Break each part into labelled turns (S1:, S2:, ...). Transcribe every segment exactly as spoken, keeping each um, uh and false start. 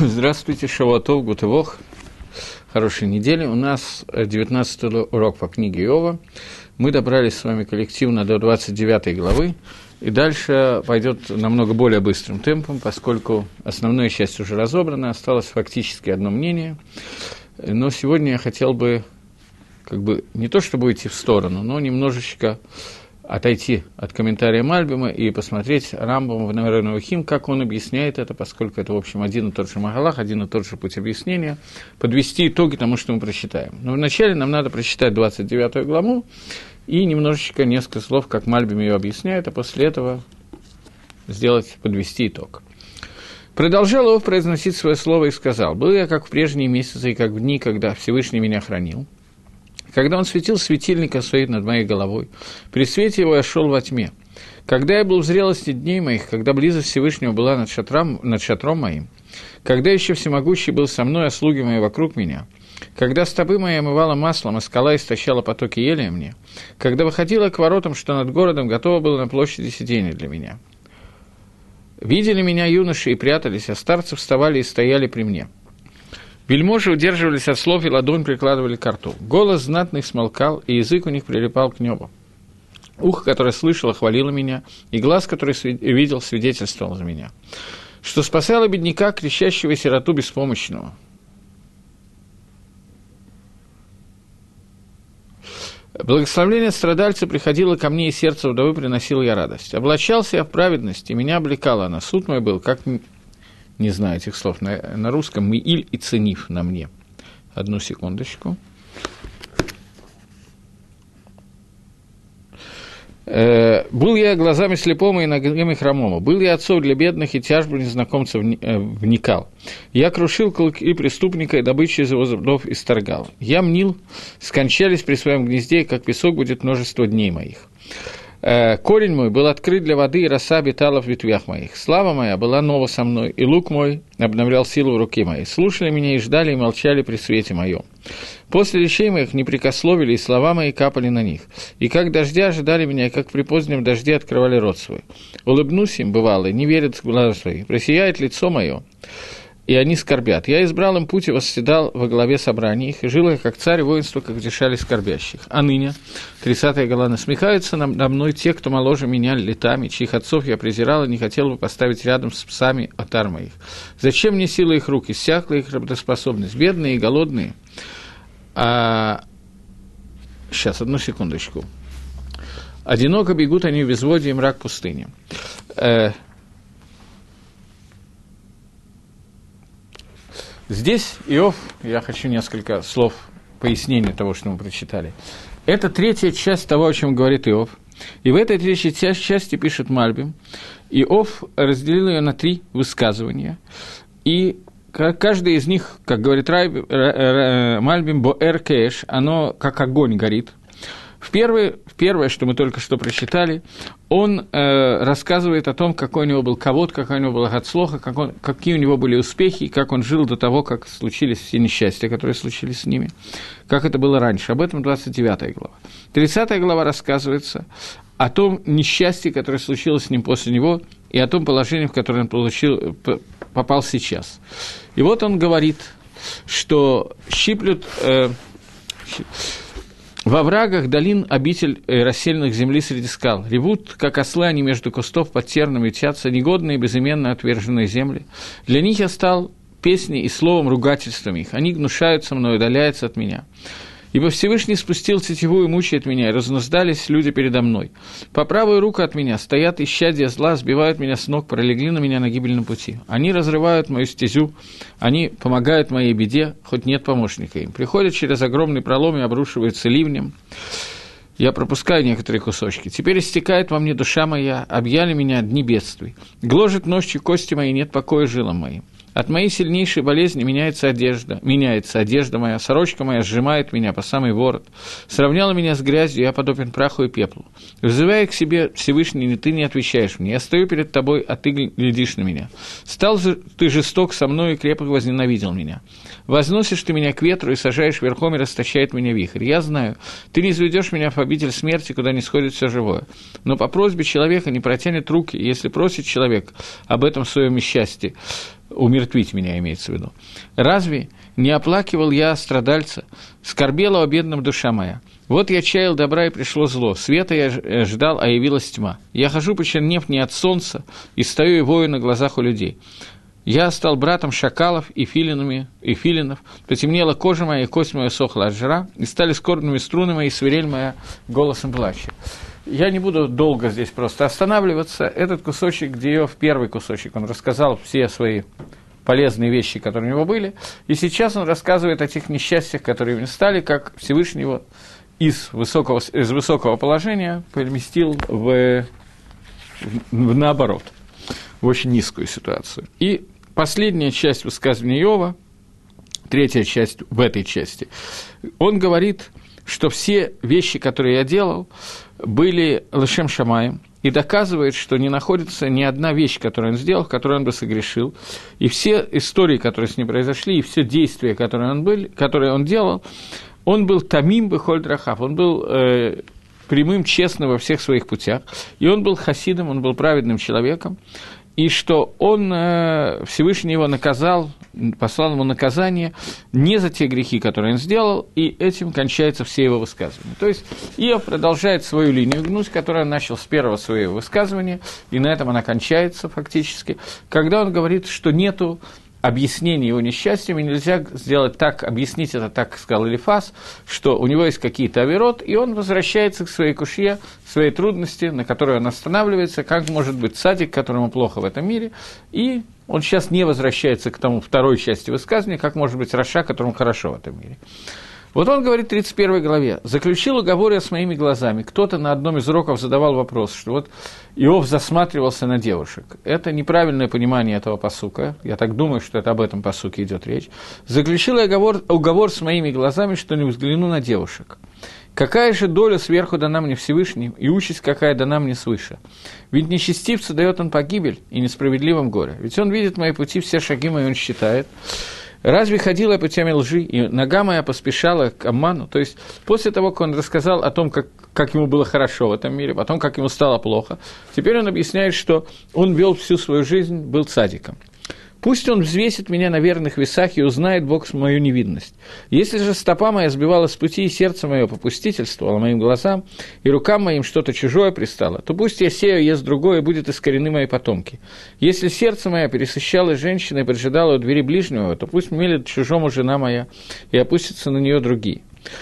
S1: Здравствуйте, шавуа тов, гутывох, хорошей недели. У нас девятнадцатый урок по книге Иова. Мы добрались с вами коллективно до двадцать девятой главы, и дальше пойдет намного более быстрым темпом, поскольку основная часть уже разобрана, осталось фактически одно мнение. Но сегодня я хотел бы, как бы, не то чтобы уйти в сторону, но немножечко отойти от комментария Мальбима и посмотреть Рамбама в Морeh Nevuchim, как он объясняет это, поскольку это, в общем, один и тот же Магалах, один и тот же путь объяснения, подвести итоги тому, что мы прочитаем. Но вначале нам надо прочитать двадцать девятую главу и немножечко, несколько слов, как Мальбим ее объясняет, а после этого сделать, подвести итог. Продолжал Иов произносить свое слово и сказал: «Был я, как в прежние месяцы и как в дни, когда Всевышний меня хранил. Когда он светил светильника своей над моей головой, при свете его я шел во тьме. Когда я был в зрелости дней моих, когда близость Всевышнего была над шатром, над шатром моим, когда еще всемогущий был со мной, а слуги мои вокруг меня, когда стопы мои омывала маслом, а скала истощала потоки елея мне, когда выходила к воротам, что над городом готово было на площади сиденье для меня. Видели меня юноши и прятались, а старцы вставали и стояли при мне. Вельможи удерживались от слов, и ладонь прикладывали к рту. Голос знатных смолкал, и язык у них прилипал к небу. Ухо, которое слышало, хвалило меня, и глаз, который видел, свидетельствовал за меня. Что спасало бедняка, кричащего сироту беспомощного. Благословление страдальца приходило ко мне, и сердце вдовы приносил я радость. Облачался я в праведность, и меня облекала она. Суд мой был, как... Не знаю этих слов на, на русском. «Мииль» и «ценив» на мне. Одну секундочку. Э, «Был я глазами слепому и ногами хромому. Был я отцом для бедных, и тяжбу незнакомцев вникал. Я крушил клыки преступника, и добычу из его зубов исторгал. Я мнил, скончались при своем гнезде, и как песок будет множество дней моих. Корень мой был открыт для воды, и роса обитала в ветвях моих. Слава моя была нова со мной, и лук мой обновлял силу в руке моей. Слушали меня и ждали, и молчали при свете моем. После речей моих не прикословили, и слова мои капали на них. И как дождя ожидали меня, и как при позднем дожде открывали рот свой. Улыбнусь им, бывало, не верят в глаза свои. Просияет лицо мое, и они скорбят. Я избрал им путь и восседал во главе собрания их, и жил я, как царь, воинство, как дешали скорбящих. А ныне, тридцатая глава, насмехаются надо мной те, кто моложе меня летами, чьих отцов я презирал и не хотел бы поставить рядом с псами отар моих. Зачем мне сила их рук, иссякла их работоспособность? Бедные и голодные. А... Сейчас, одну секундочку. Одиноко бегут они в безводье и мрак пустыни. Э... Здесь Иов, я хочу несколько слов пояснения того, что мы прочитали. Это третья часть того, о чем говорит Иов. И в этой третьей части пишет Мальбим. Иов разделил ее на три высказывания. И каждое из них, как говорит Мальбим, боэр кэш, оно как огонь горит. В первое, первое, что мы только что прочитали, он э, рассказывает о том, какой у него был кавод, какой у него был гацлоха, как он, какие у него были успехи, и как он жил до того, как случились все несчастья, которые случились с ними, как это было раньше. Об этом двадцать девятая глава. тридцатая глава рассказывается о том несчастье, которое случилось с ним после него, и о том положении, в которое он получил, попал сейчас. И вот он говорит, что щиплют... Э, «Во врагах долин обитель рассеянных земли среди скал. Ревут, как ослы они между кустов под терном ютятся, негодные, безыменно отверженные земли. Для них я стал песней и словом ругательством их. Они гнушаются мной, удаляются от меня. Ибо Всевышний спустил тетиву и мучает меня, и разнуздались люди передо мной. По правую руку от меня стоят исчадья зла, сбивают меня с ног, пролегли на меня на гибельном пути. Они разрывают мою стезю, они помогают моей беде, хоть нет помощника им. Приходят через огромный пролом и обрушиваются ливнем. Я пропускаю некоторые кусочки. Теперь истекает во мне душа моя, объяли меня дни бедствий. Гложет ночью кости мои, нет покоя жилам моим. От моей сильнейшей болезни меняется одежда, меняется одежда моя, сорочка моя сжимает меня по самый ворот. Сравняла меня с грязью, я подобен праху и пеплу. Вызывая к себе Всевышний, ты не отвечаешь мне. Я стою перед тобой, а ты глядишь на меня. Стал же ты жесток со мной и крепко возненавидел меня. Возносишь ты меня к ветру и сажаешь верхом, и расточает меня вихрь. Я знаю, ты не заведешь меня в обитель смерти, куда не сходит все живое. Но по просьбе человека не протянет руки, и если просит человек об этом в своем несчастье, умертвить меня, имеется в виду. Разве не оплакивал я страдальца, скорбела о бедном душа моя? Вот я чаял добра, и пришло зло, света я ждал, а явилась тьма. Я хожу, почернев не от солнца, и стою и вою на глазах у людей. Я стал братом шакалов и филинами, и филинов, потемнела кожа моя, и кость моя сохла от жара, и стали скорбными струны мои, и свирель моя голосом плача. Я не буду долго здесь просто останавливаться. Этот кусочек, где Иов, первый кусочек, он рассказал все свои полезные вещи, которые у него были, и сейчас он рассказывает о тех несчастьях, которые у него стали, как Всевышний его из высокого, из высокого положения переместил в, в, в наоборот, в очень низкую ситуацию. И последняя часть высказывания Иова, третья часть в этой части, он говорит, что все вещи, которые я делал, были лешем шамаем, и доказывает, что не находится ни одна вещь, которую он сделал, в которой он бы согрешил, и все истории, которые с ним произошли, и все действия, которые он, был, которые он делал, он был тамим бехоль драхав, он был э, прямым, честным во всех своих путях, и он был хасидом, он был праведным человеком, и что он, Всевышний его наказал, послал ему наказание не за те грехи, которые он сделал, и этим кончаются все его высказывания. То есть Иов продолжает свою линию гнуть, которую он начал с первого своего высказывания, и на этом она кончается фактически, когда он говорит, что нету объяснение его несчастьям, и нельзя сделать так, объяснить это так, как сказал Элифаз, что у него есть какие-то авирот, и он возвращается к своей кушье, своей трудности, на которой он останавливается, как может быть цадик, которому плохо в этом мире, и он сейчас не возвращается к тому второй части высказывания, как может быть раша, которому хорошо в этом мире. Вот он говорит в тридцать первой главе: «Заключил уговор я с моими глазами». Кто-то на одном из уроков задавал вопрос, что вот Иов засматривался на девушек. Это неправильное понимание этого пасука. Я так думаю, что это об этом пасуке идет речь. «Заключил я уговор, уговор с моими глазами, что не взгляну на девушек. Какая же доля сверху дана мне Всевышним, и участь какая дана мне свыше? Ведь нечестивцу дает он погибель, и несправедливым горе. Ведь он видит мои пути, все шаги мои он считает. Разве ходила я путями лжи, и нога моя поспешала к обману?» То есть, после того, как он рассказал о том, как, как ему было хорошо в этом мире, потом, как ему стало плохо, теперь он объясняет, что он вел всю свою жизнь, был цадиком. «Пусть он взвесит меня на верных весах и узнает Бог мою невинность. Если же стопа моя сбивала с пути, и сердце мое попустительствовало моим глазам, и рукам моим что-то чужое пристало, то пусть я сею, ест другое, и будет искорены мои потомки. Если сердце мое пересыщалось женщиной и поджидало у двери ближнего, то пусть мелет чужому жена моя, и опустятся на нее другие.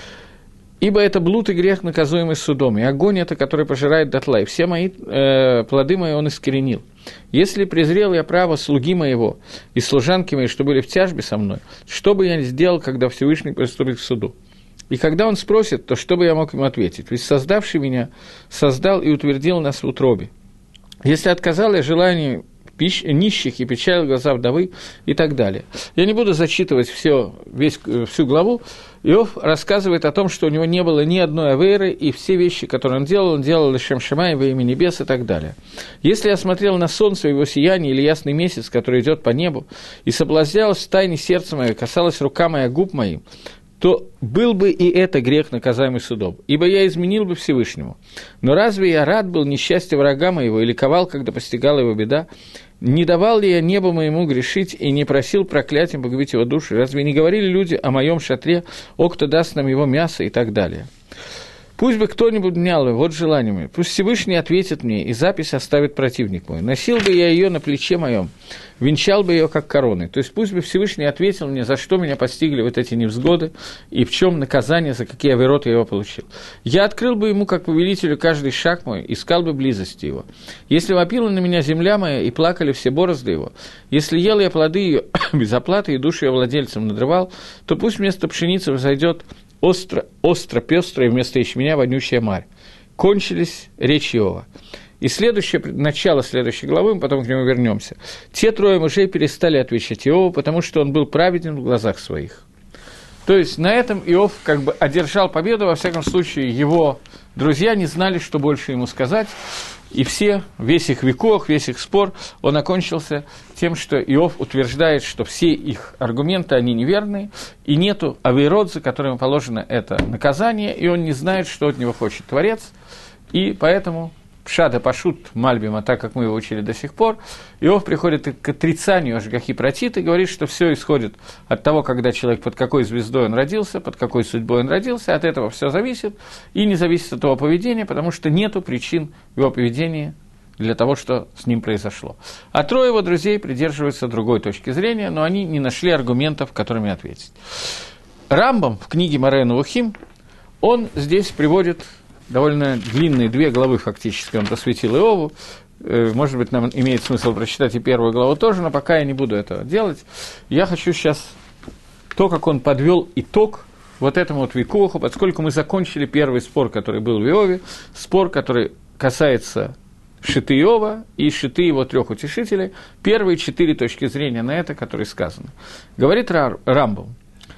S1: Ибо это блуд и грех, наказуемый судом, и огонь это, который пожирает дотла, и все мои э, плоды мои он искоренил. Если презрел я право слуги моего и служанки мои, что были в тяжбе со мной, что бы я сделал, когда Всевышний приступит к суду? И когда он спросит, то что бы я мог ему ответить? Ведь создавший меня создал и утвердил нас в утробе. Если отказал я желанию пищ, нищих и печалил глаза вдовы и так далее». Я не буду зачитывать все, весь, всю главу. Иов рассказывает о том, что у него не было ни одной авейры, и все вещи, которые он делал, он делал лишь Шемшамай во имя небес и так далее. «Если я смотрел на солнце, его сияние или ясный месяц, который идет по небу, и соблазнялось в тайне сердца мое, касалась рука моя губ моим, то был бы и это грех, наказаемый судом, ибо я изменил бы Всевышнему. Но разве я рад был несчастью врага моего и ликовал, когда постигала его беда? Не давал ли я небу моему грешить и не просил проклятием погубить его душу? Разве не говорили люди о моем шатре, о, кто даст нам его мясо и так далее? Пусть бы кто-нибудь мял его, вот желание мое. Пусть Всевышний ответит мне, и запись оставит противник мой. Носил бы я ее на плече моем, венчал бы ее как короной. То есть пусть бы Всевышний ответил мне, за что меня постигли вот эти невзгоды, и в чем наказание, за какие авироты я его получил. Я открыл бы ему, как повелителю, каждый шаг мой, искал бы близости его. Если вопила на меня земля моя, и плакали все борозды его, если ел я плоды ее без оплаты, и душу я владельцем надрывал, то пусть вместо пшеницы взойдет остро, остро пестрая, вместо ячменя вонючая марь. Кончились речи Иова. И следующее, начало следующей главы, мы потом к нему вернемся. Те трое мужей перестали отвечать Иову, потому что он был праведен в глазах своих. То есть на этом Иов как бы одержал победу, во всяком случае его друзья не знали, что больше ему сказать, и все, весь их векох, весь их спор, он окончился тем, что Иов утверждает, что все их аргументы, они неверные, и нету авейрот, за которым положено это наказание, и он не знает, что от него хочет Творец, и поэтому пшата пашут мальбима, так как мы его учили до сих пор, Иов приходит к отрицанию ашгахи пратит и говорит, что все исходит от того, когда человек, под какой звездой он родился, под какой судьбой он родился, от этого все зависит, и не зависит от его поведения, потому что нету причин в его поведении для того, что с ним произошло. А трое его друзей придерживаются другой точки зрения, но они не нашли аргументов, которыми ответить. Рамбам в книге Морeh Невухим, он здесь приводит довольно длинные две главы, фактически, он посвятил Иову. Может быть, нам имеет смысл прочитать и первую главу тоже, но пока я не буду этого делать. Я хочу сейчас то, как он подвел итог вот этому вот викуху, поскольку мы закончили первый спор, который был в Иове, спор, который касается шиты Иова и шиты его трех утешителей, первые четыре точки зрения на это, которые сказаны. Говорит Рамбам,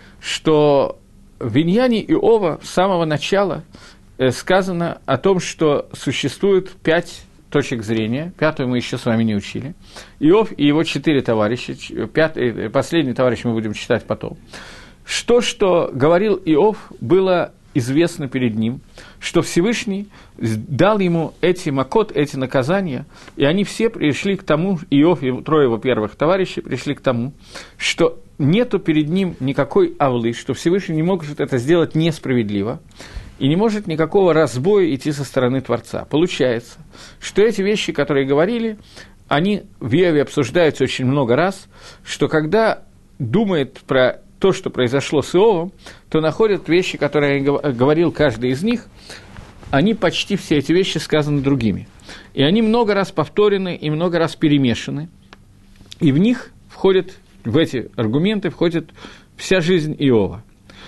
S1: что в иньяне Иова с самого начала сказано о том, что существует пять точек зрения, пятую мы еще с вами не учили, Иов и его четыре товарища, пятый, последний товарищ мы будем читать потом, что, что говорил Иов, было известно перед ним, что Всевышний дал ему эти макот, эти наказания, и они все пришли к тому, Иов и трое его первых товарищей пришли к тому, что нету перед ним никакой авлы, что Всевышний не может это сделать несправедливо, и не может никакого разбоя идти со стороны Творца. Получается, что эти вещи, которые говорили, они в Иове обсуждаются очень много раз, что когда думает про то, что произошло с Иовом, то находят вещи, которые говорил каждый из них, они почти все эти вещи сказаны другими. И они много раз повторены и много раз перемешаны, и в них входят, в эти аргументы входит вся жизнь Иова.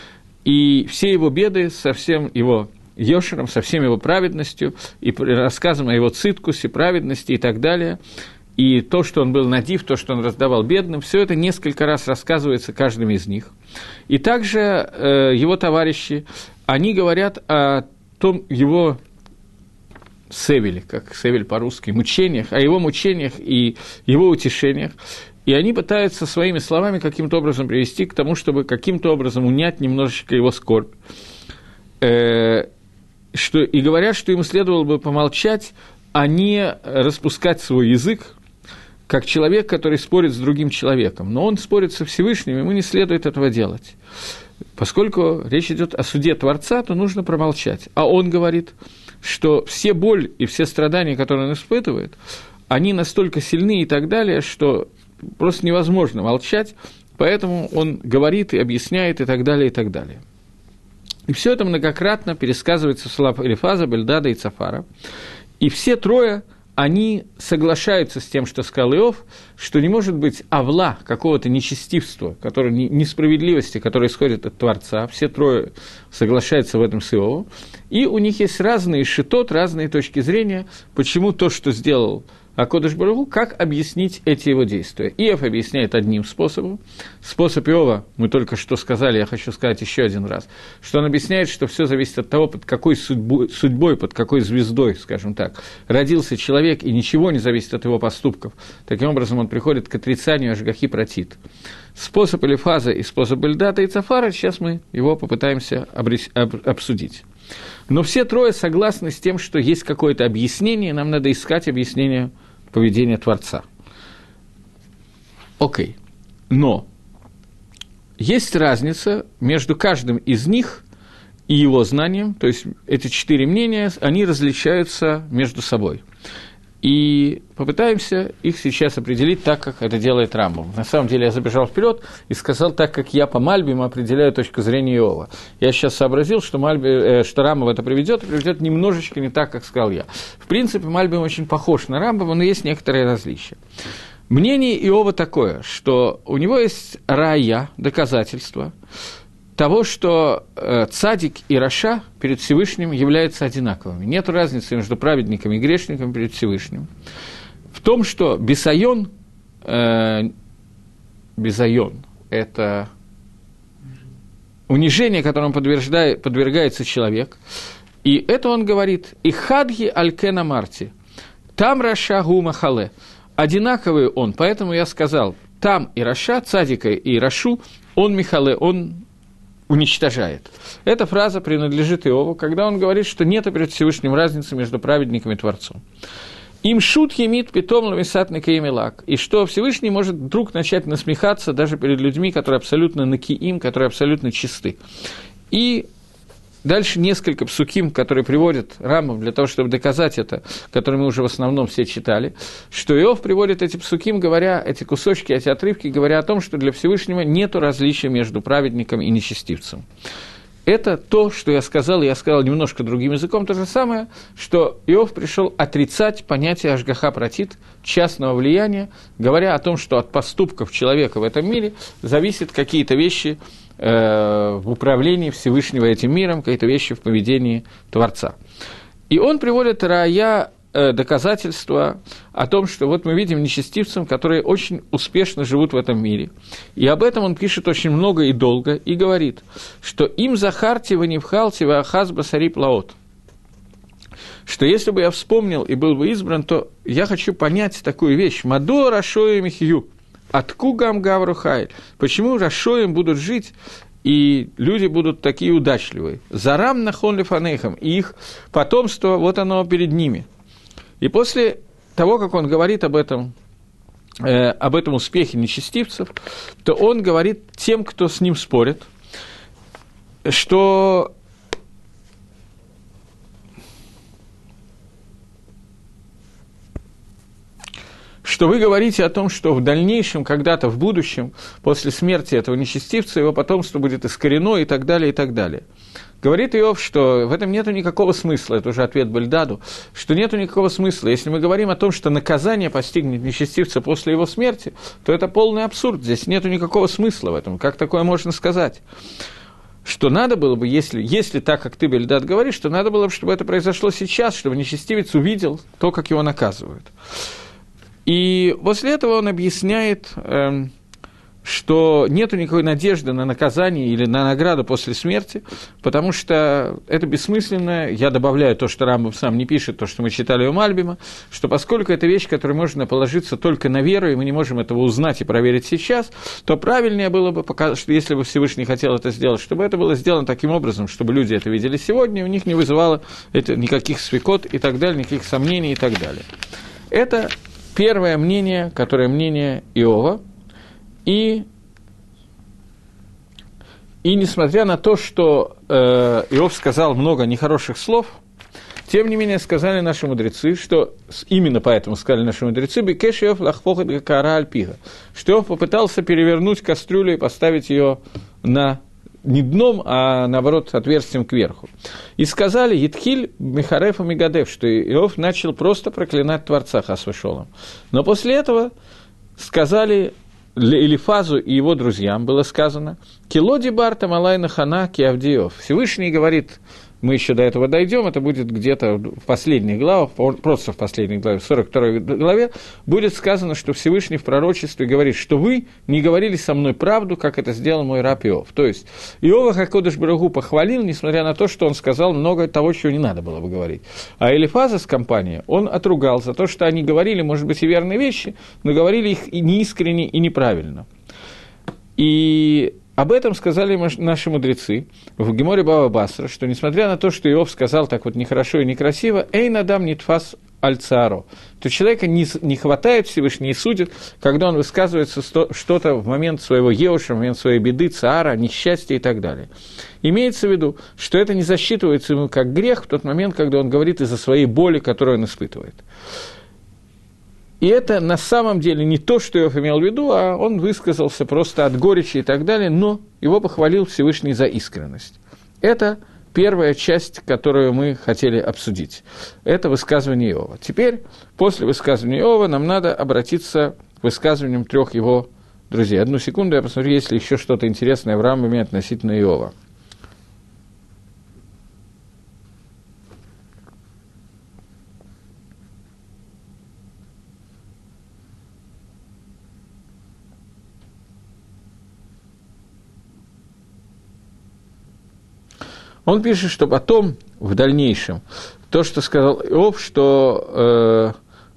S1: И все его беды со всем его йошером, со всем его праведностью, и рассказом о его циткусе, праведности и так далее, и то, что он был надив, то, что он раздавал бедным, все это несколько раз рассказывается каждым из них. И также э, его товарищи, они говорят о том его севеле, как севель по-русски, мучениях, о его мучениях и его утешениях. И они пытаются своими словами каким-то образом привести к тому, чтобы каким-то образом унять немножечко его скорбь. Э, что, и говорят, что ему следовало бы помолчать, а не распускать свой язык, как человек, который спорит с другим человеком. Но он спорит со Всевышним, ему не следует этого делать. Поскольку речь идет о суде Творца, то нужно промолчать. А он говорит, что все боль и все страдания, которые он испытывает, они настолько сильны и так далее, что просто невозможно молчать, поэтому он говорит и объясняет и так далее, и так далее. И все это многократно пересказывается в словах Элифаза, Бельдада и Цафара. И все трое, они соглашаются с тем, что сказал Иов, что не может быть авла, какого-то нечестивства, которое, несправедливости, которое исходит от Творца. Все трое соглашаются в этом с Иовом. И у них есть разные шитот, разные точки зрения, почему то, что сделал Акодыш Барух Ху, как объяснить эти его действия. Иов объясняет одним способом. Способ Иова, мы только что сказали, я хочу сказать еще один раз, что он объясняет, что все зависит от того, под какой судьбой, судьбой, под какой звездой, скажем так, родился человек, и ничего не зависит от его поступков. Таким образом, он приходит к отрицанию ашгахи пратит. Способ Элифаза и способ Эльдата и Цафара, сейчас мы его попытаемся обрес... об... обсудить. Но все трое согласны с тем, что есть какое-то объяснение, нам надо искать объяснение поведения Творца. Окей. Но есть разница между каждым из них и его знанием, то есть эти четыре мнения, они различаются между собой. И попытаемся их сейчас определить так, как это делает Рамбам. На самом деле я забежал вперед и сказал так, как я по Мальбиму определяю точку зрения Иова. Я сейчас сообразил, что, Мальби, э, что Рамбам это приведет, и приведет немножечко не так, как сказал я. В принципе, Мальбим очень похож на Рамбама, но есть некоторые различия. Мнение Иова такое, что у него есть рая, доказательство того, что э, цадик и раша перед Всевышним являются одинаковыми. Нет разницы между праведниками и грешниками перед Всевышним. В том, что бесайон, э, бесайон – это унижение, которому подвергается человек. И это он говорит «И хадги алькена марти, там раша гу махале». Одинаковый он, поэтому я сказал, там и раша, цадика и рашу, он михале, он уничтожает. Эта фраза принадлежит Иову, когда он говорит, что нет перед Всевышним разницы между праведником и Творцом. Им шут емит питом ламисат накаемилак. И что Всевышний может вдруг начать насмехаться даже перед людьми, которые абсолютно накиим, которые абсолютно чисты. И дальше несколько псуким, которые приводят Рамбам для того, чтобы доказать это, которые мы уже в основном все читали, что Иов приводит эти псуким, говоря, эти кусочки, эти отрывки, говоря о том, что для Всевышнего нет различия между праведником и нечестивцем. Это то, что я сказал, и я сказал немножко другим языком, то же самое, что Иов пришел отрицать понятие ашгаха пратит, частного влияния, говоря о том, что от поступков человека в этом мире зависят какие-то вещи э, в управлении Всевышнего этим миром, какие-то вещи в поведении Творца. И он приводит рая доказательства о том, что вот мы видим нечестивцев, которые очень успешно живут в этом мире. И об этом он пишет очень много и долго, и говорит, что им захарти ванивхалти ваахаз басари плаот. Что если бы я вспомнил и был бы избран, то я хочу понять такую вещь. Мадо рашоя михью, атку гам гавру хайль. Почему рашоем будут жить, и люди будут такие удачливые. Зарам нахон лефанейхам, и их потомство, вот оно перед ними. И после того, как он говорит об этом, э, об этом успехе нечестивцев, то он говорит тем, кто с ним спорит, что что вы говорите о том, что в дальнейшем, когда-то в будущем, после смерти этого нечестивца, его потомство будет искорено и так далее, и так далее. Говорит Иов, что в этом нет никакого смысла, это уже ответ Бельдаду, что нет никакого смысла. Если мы говорим о том, что наказание постигнет нечестивца после его смерти, то это полный абсурд, здесь нет никакого смысла в этом. Как такое можно сказать? Что надо было бы, если, если так, как ты, Бельдад, говоришь, что надо было бы, чтобы это произошло сейчас, чтобы нечестивец увидел то, как его наказывают. И после этого он объясняет, эм, что нет никакой надежды на наказание или на награду после смерти, потому что это бессмысленно. Я добавляю то, что Рамбам сам не пишет, то, что мы читали у Мальбима, что поскольку это вещь, которой можно положиться только на веру, и мы не можем этого узнать и проверить сейчас, то правильнее было бы, что если бы Всевышний хотел это сделать, чтобы это было сделано таким образом, чтобы люди это видели сегодня, и у них не вызывало это никаких свекот и так далее, никаких сомнений и так далее. Это первое мнение, которое мнение Иова. И, и несмотря на то, что э, Иов сказал много нехороших слов, тем не менее сказали наши мудрецы, что именно поэтому сказали наши мудрецы, «Бекеш Иов лахпохат гакара альпига», что Иов попытался перевернуть кастрюлю и поставить ее на, не дном, а наоборот отверстием кверху. И сказали «Етхиль михареф и мигадев», что Иов начал просто проклинать Творца хас вешолом. Но после этого сказали Элифазу и его друзьям, было сказано «Килоди барта малайна хана киавдиев». Всевышний говорит, мы еще до этого дойдем, это будет где-то в последних главах, просто в последних главах, в сорок второй главе, будет сказано, что Всевышний в пророчестве говорит, что вы не говорили со мной правду, как это сделал мой раб Иов. То есть Иова Хакодыш Баругу похвалил, несмотря на то, что он сказал много того, чего не надо было бы говорить. А Элифаза с компанией он отругал за то, что они говорили, может быть, и верные вещи, но говорили их и неискренне, и неправильно. И об этом сказали наши мудрецы в Геморе Бава Басра, что несмотря на то, что Иов сказал так вот нехорошо и некрасиво, «Эйн адам нитфас аль-цааро», то человека не, не хватает Всевышний и судит, когда он высказывается что-то в момент своего еуша, в момент своей беды, цаара, несчастья и так далее. Имеется в виду, что это не засчитывается ему как грех в тот момент, когда он говорит из-за своей боли, которую он испытывает. И это на самом деле не то, что Иов имел в виду, а он высказался просто от горечи и так далее, но его похвалил Всевышний за искренность. Это первая часть, которую мы хотели обсудить. Это высказывание Иова. Теперь, после высказывания Иова, нам надо обратиться к высказываниям трех его друзей. Одну секунду, я посмотрю, есть ли еще что-то интересное в Рамбаме относительно Иова. Он пишет, что потом, в дальнейшем, то, что сказал Иов, что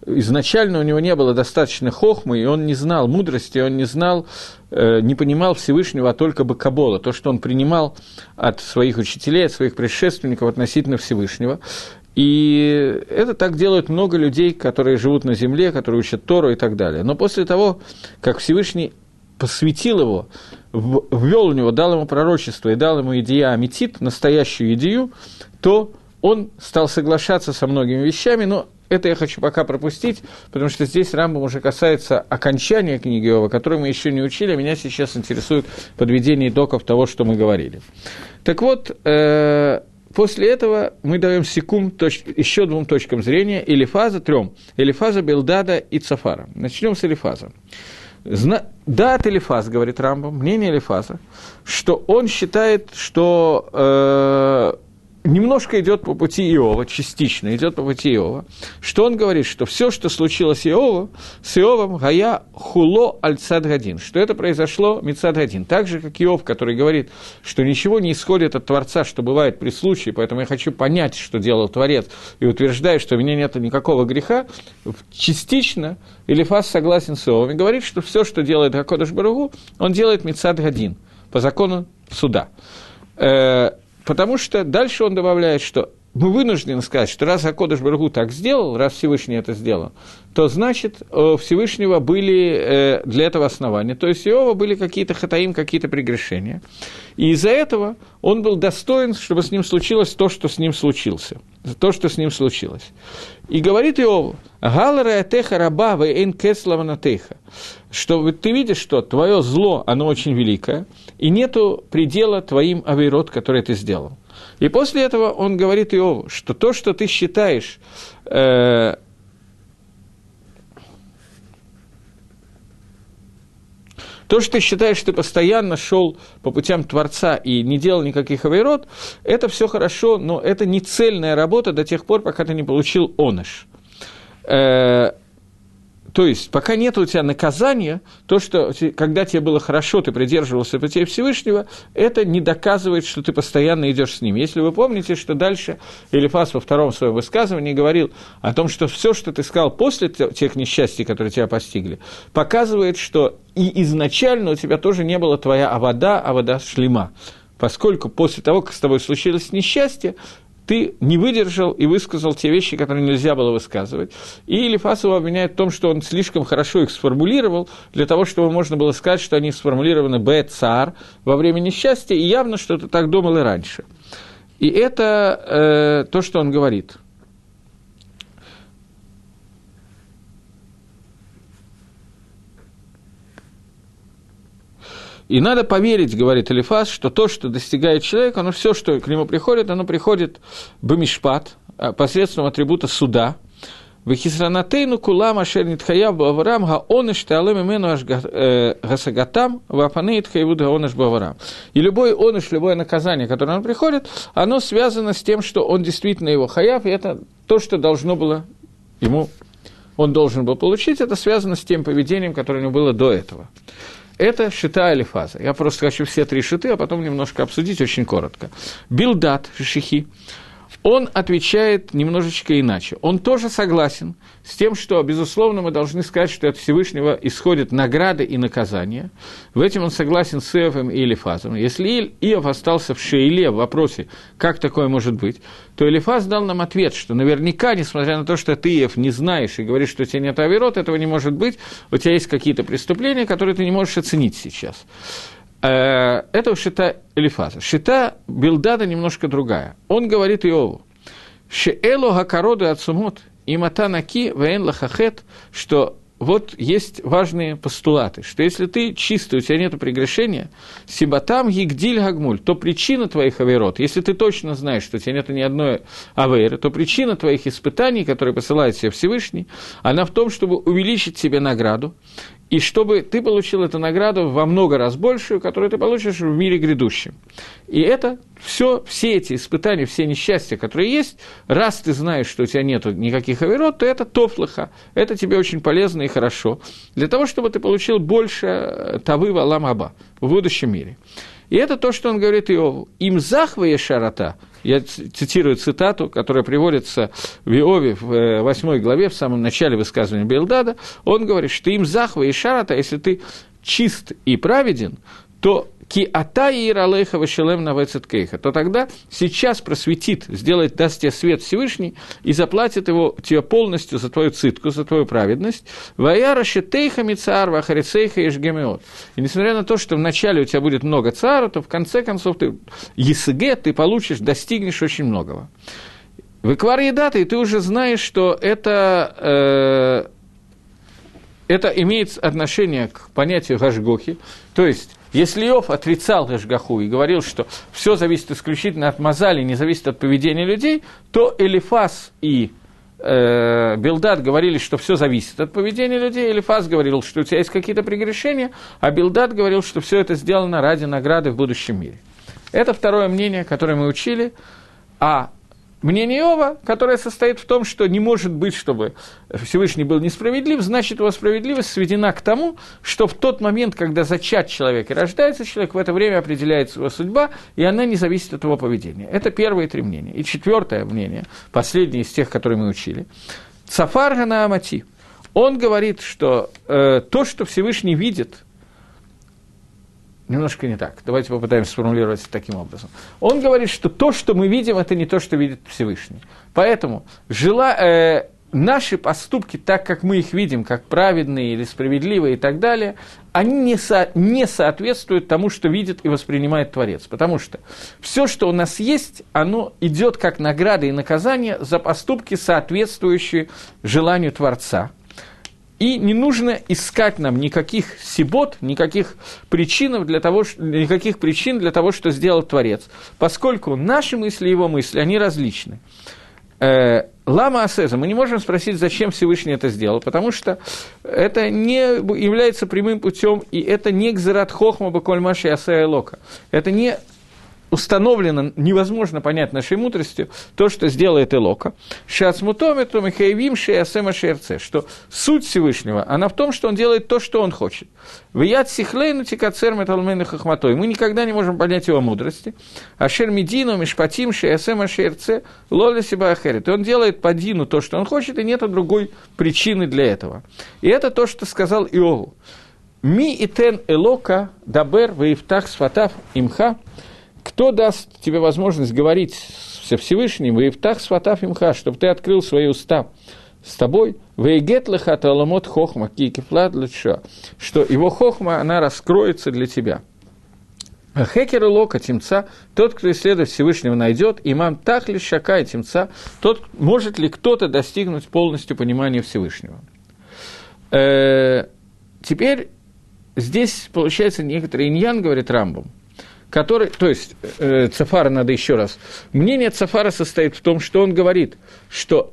S1: изначально у него не было достаточно хохмы, и он не знал мудрости, он не знал, э, не понимал Всевышнего, а только бы Кабола, то, что он принимал от своих учителей, от своих предшественников относительно Всевышнего. И это так делают много людей, которые живут на земле, которые учат Тору и так далее. Но после того, как Всевышний посвятил его, ввел в него, дал ему пророчество и дал ему идея Аметит, настоящую идею, то он стал соглашаться со многими вещами, но это я хочу пока пропустить, потому что здесь Рамбам уже касается окончания книги Иова, которую мы еще не учили, а меня сейчас интересует подведение итогов того, что мы говорили. Так вот, э- после этого мы даем секунд точ- еще двум точкам зрения, Элифаза, трем, Элифаза, Билдада и Цафара. Начнем с Элифаза. Зна- да, от Элифаз, говорит Рамбам, мнение Элифаза, что он считает, что э- немножко идет по пути Иова, частично идет по пути Иова, что он говорит, что все, что случилось Иову, с Иовом, гая хуло аль цад гадин, что это произошло мицад гадин. Так же, как Иов, который говорит, что ничего не исходит от Творца, что бывает при случае, поэтому я хочу понять, что делал Творец, и утверждаю, что у меня нет никакого греха, частично Элифаз согласен с Иовом и говорит, что все, что делает Акодыш Барух Ху, он делает мицад гадин, по закону суда. Потому что дальше он добавляет, что мы вынуждены сказать, что раз Акодыш Барух Ху так сделал, раз Всевышний это сделал, то значит, у Всевышнего были для этого основания. То есть у Иова были какие-то хатаим, какие-то прегрешения. И из-за этого он был достоин, чтобы с ним случилось то, что с ним случилось. То, что с ним случилось. И говорит Иову, «Галара теха раба вэйн кэславана теха», что ты видишь, что твое зло, оно очень великое, и нету предела твоим авейрот, которые ты сделал. И после этого он говорит Иову, что то, что ты считаешь... Э, То, что ты считаешь, что ты постоянно шел по путям Творца и не делал никаких авейрот, это все хорошо, но это не цельная работа до тех пор, пока ты не получил оныш. Э, то есть, пока нет у тебя наказания, то, что когда тебе было хорошо, ты придерживался путей Всевышнего, это не доказывает, что ты постоянно идешь с ним. Если вы помните, что дальше Элифаз во втором своем высказывании говорил о том, что все, что ты сказал после тех несчастий, которые тебя постигли, показывает, что и изначально у тебя тоже не было твоя авода, авода шлема, поскольку после того, как с тобой случилось несчастье, ты не выдержал и высказал те вещи, которые нельзя было высказывать. И Элифаз его обвиняет в том, что он слишком хорошо их сформулировал, для того, чтобы можно было сказать, что они сформулированы б-цар во время несчастья, и явно, что ты так думал и раньше. И это э, то, что он говорит. И надо поверить, говорит Элифаз, что то, что достигает человека, оно все, что к нему приходит, оно приходит бамишпат, посредством атрибута суда. Вехисранатейну кулам ашер нитхаяв баварам гаонеш теалем имену аш гасагатам вапанеит хаевуд гаонеш баварам. И любой оныш, любое наказание, которое оно приходит, оно связано с тем, что он действительно его хаяв, и это то, что должно было ему, он должен был получить, это связано с тем поведением, которое у него было до этого. Это шита Элифаза. Я просто хочу все три шиты, а потом немножко обсудить очень коротко. Билдад Шихи, он отвечает немножечко иначе. Он тоже согласен с тем, что, безусловно, мы должны сказать, что от Всевышнего исходят награды и наказания. В этом он согласен с Иовом и Элифазом. Если Иов остался в Шеиле в вопросе, как такое может быть, то Элифаз дал нам ответ, что наверняка, несмотря на то, что ты, Иов, не знаешь и говоришь, что у тебя нет авейрот, этого не может быть, у тебя есть какие-то преступления, которые ты не можешь оценить сейчас. Это шита Элифаза. Шита Билдада немножко другая. Он говорит Иову, «Шеэло гакароду ацумот, имата наки вээн лахахет», что вот есть важные постулаты, что если ты чистый, у тебя нет прегрешения, сибатам гигдиль гагмуль, то причина твоих авейрот, если ты точно знаешь, что у тебя нет ни одной авейры, то причина твоих испытаний, которые посылает тебе Всевышний, она в том, чтобы увеличить себе награду, и чтобы ты получил эту награду во много раз большую, которую ты получишь в мире грядущем. И это все, все эти испытания, все несчастья, которые есть, раз ты знаешь, что у тебя нет никаких авейрот, то это тофлаха, это тебе очень полезно и хорошо, для того, чтобы ты получил больше тавы в алам аба, в будущем мире. И это то, что он говорит Иову. «Им захвая шарата», я цитирую цитату, которая приводится в Иове в восьмой главе, в самом начале высказывания Бельдада, он говорит, что «им захвая шарата», если ты чист и праведен, то «ки ата иир алейха вешелем навецет кейха», то тогда сейчас просветит, сделает, даст тебе свет Всевышний и заплатит его тебе полностью за твою цитку, за твою праведность. «Ваяра шетейха мицаар вахарицейха ишгемеот». И несмотря на то, что вначале у тебя будет много цаара, то в конце концов ты есеге, ты получишь, достигнешь очень многого. В Иквар Едата, и ты уже знаешь, что это, э, это имеет отношение к понятию гашгохи, то есть если Иов отрицал Гашгаху и говорил, что все зависит исключительно от мазали, не зависит от поведения людей, то Элифаз и э, Билдад говорили, что все зависит от поведения людей. Элифаз говорил, что у тебя есть какие-то прегрешения, а Билдад говорил, что все это сделано ради награды в будущем мире. Это второе мнение, которое мы учили. А мнение Иова, которое состоит в том, что не может быть, чтобы Всевышний был несправедлив, значит, его справедливость сведена к тому, что в тот момент, когда зачат человек и рождается человек, в это время определяется его судьба, и она не зависит от его поведения. Это первые три мнения. И четвертое мнение, последнее из тех, которые мы учили, Цафар Ганаамати. Он говорит, что э, то, что Всевышний видит, немножко не так. Давайте попытаемся сформулировать это таким образом. Он говорит, что то, что мы видим, это не то, что видит Всевышний. Поэтому жела, э, наши поступки, так как мы их видим, как праведные или справедливые и так далее, они не, со, не соответствуют тому, что видит и воспринимает Творец. Потому что все, что у нас есть, оно идет как награда и наказание за поступки, соответствующие желанию Творца. И не нужно искать нам никаких сибот, никаких причин для того, никаких причин для того, что сделал Творец, поскольку наши мысли и его мысли, они различны. Лама Асеза, мы не можем спросить, зачем Всевышний это сделал, потому что это не является прямым путем, и это не гзерат хохма баколь маши асея лока. Это не установлено, невозможно понять нашей мудростью, то, что сделает Элока. Шацмутомету михаевим шеясема шерце, что суть Всевышнего, она в том, что он делает то, что он хочет. Вият сихлейну тикацер металмену хохматой. Мы никогда не можем понять его мудрости. Ашер медину мишпатим шеясема шерце лоля себя ахерет. И он делает по дину то, что он хочет, и нет другой причины для этого. И это то, что сказал Иову. Ми итен Элока дабер ваифтах сфатав имха. Кто даст тебе возможность говорить со Всевышним, «Ваифтах сватав имха», чтобы ты открыл свои уста с тобой, «Ваигет лехата аламот хохма кикифлад лучша», что его хохма, она раскроется для тебя. Хекер и лока тимца, тот, кто исследует Всевышнего, найдет, имам тахли шака и тимца, тот, может ли кто-то достигнуть полностью понимания Всевышнего. Э-э- теперь здесь получается некоторый иньян, говорит Рамбам, который, то есть, э, Цафара надо еще раз. Мнение Цафара состоит в том, что он говорит, что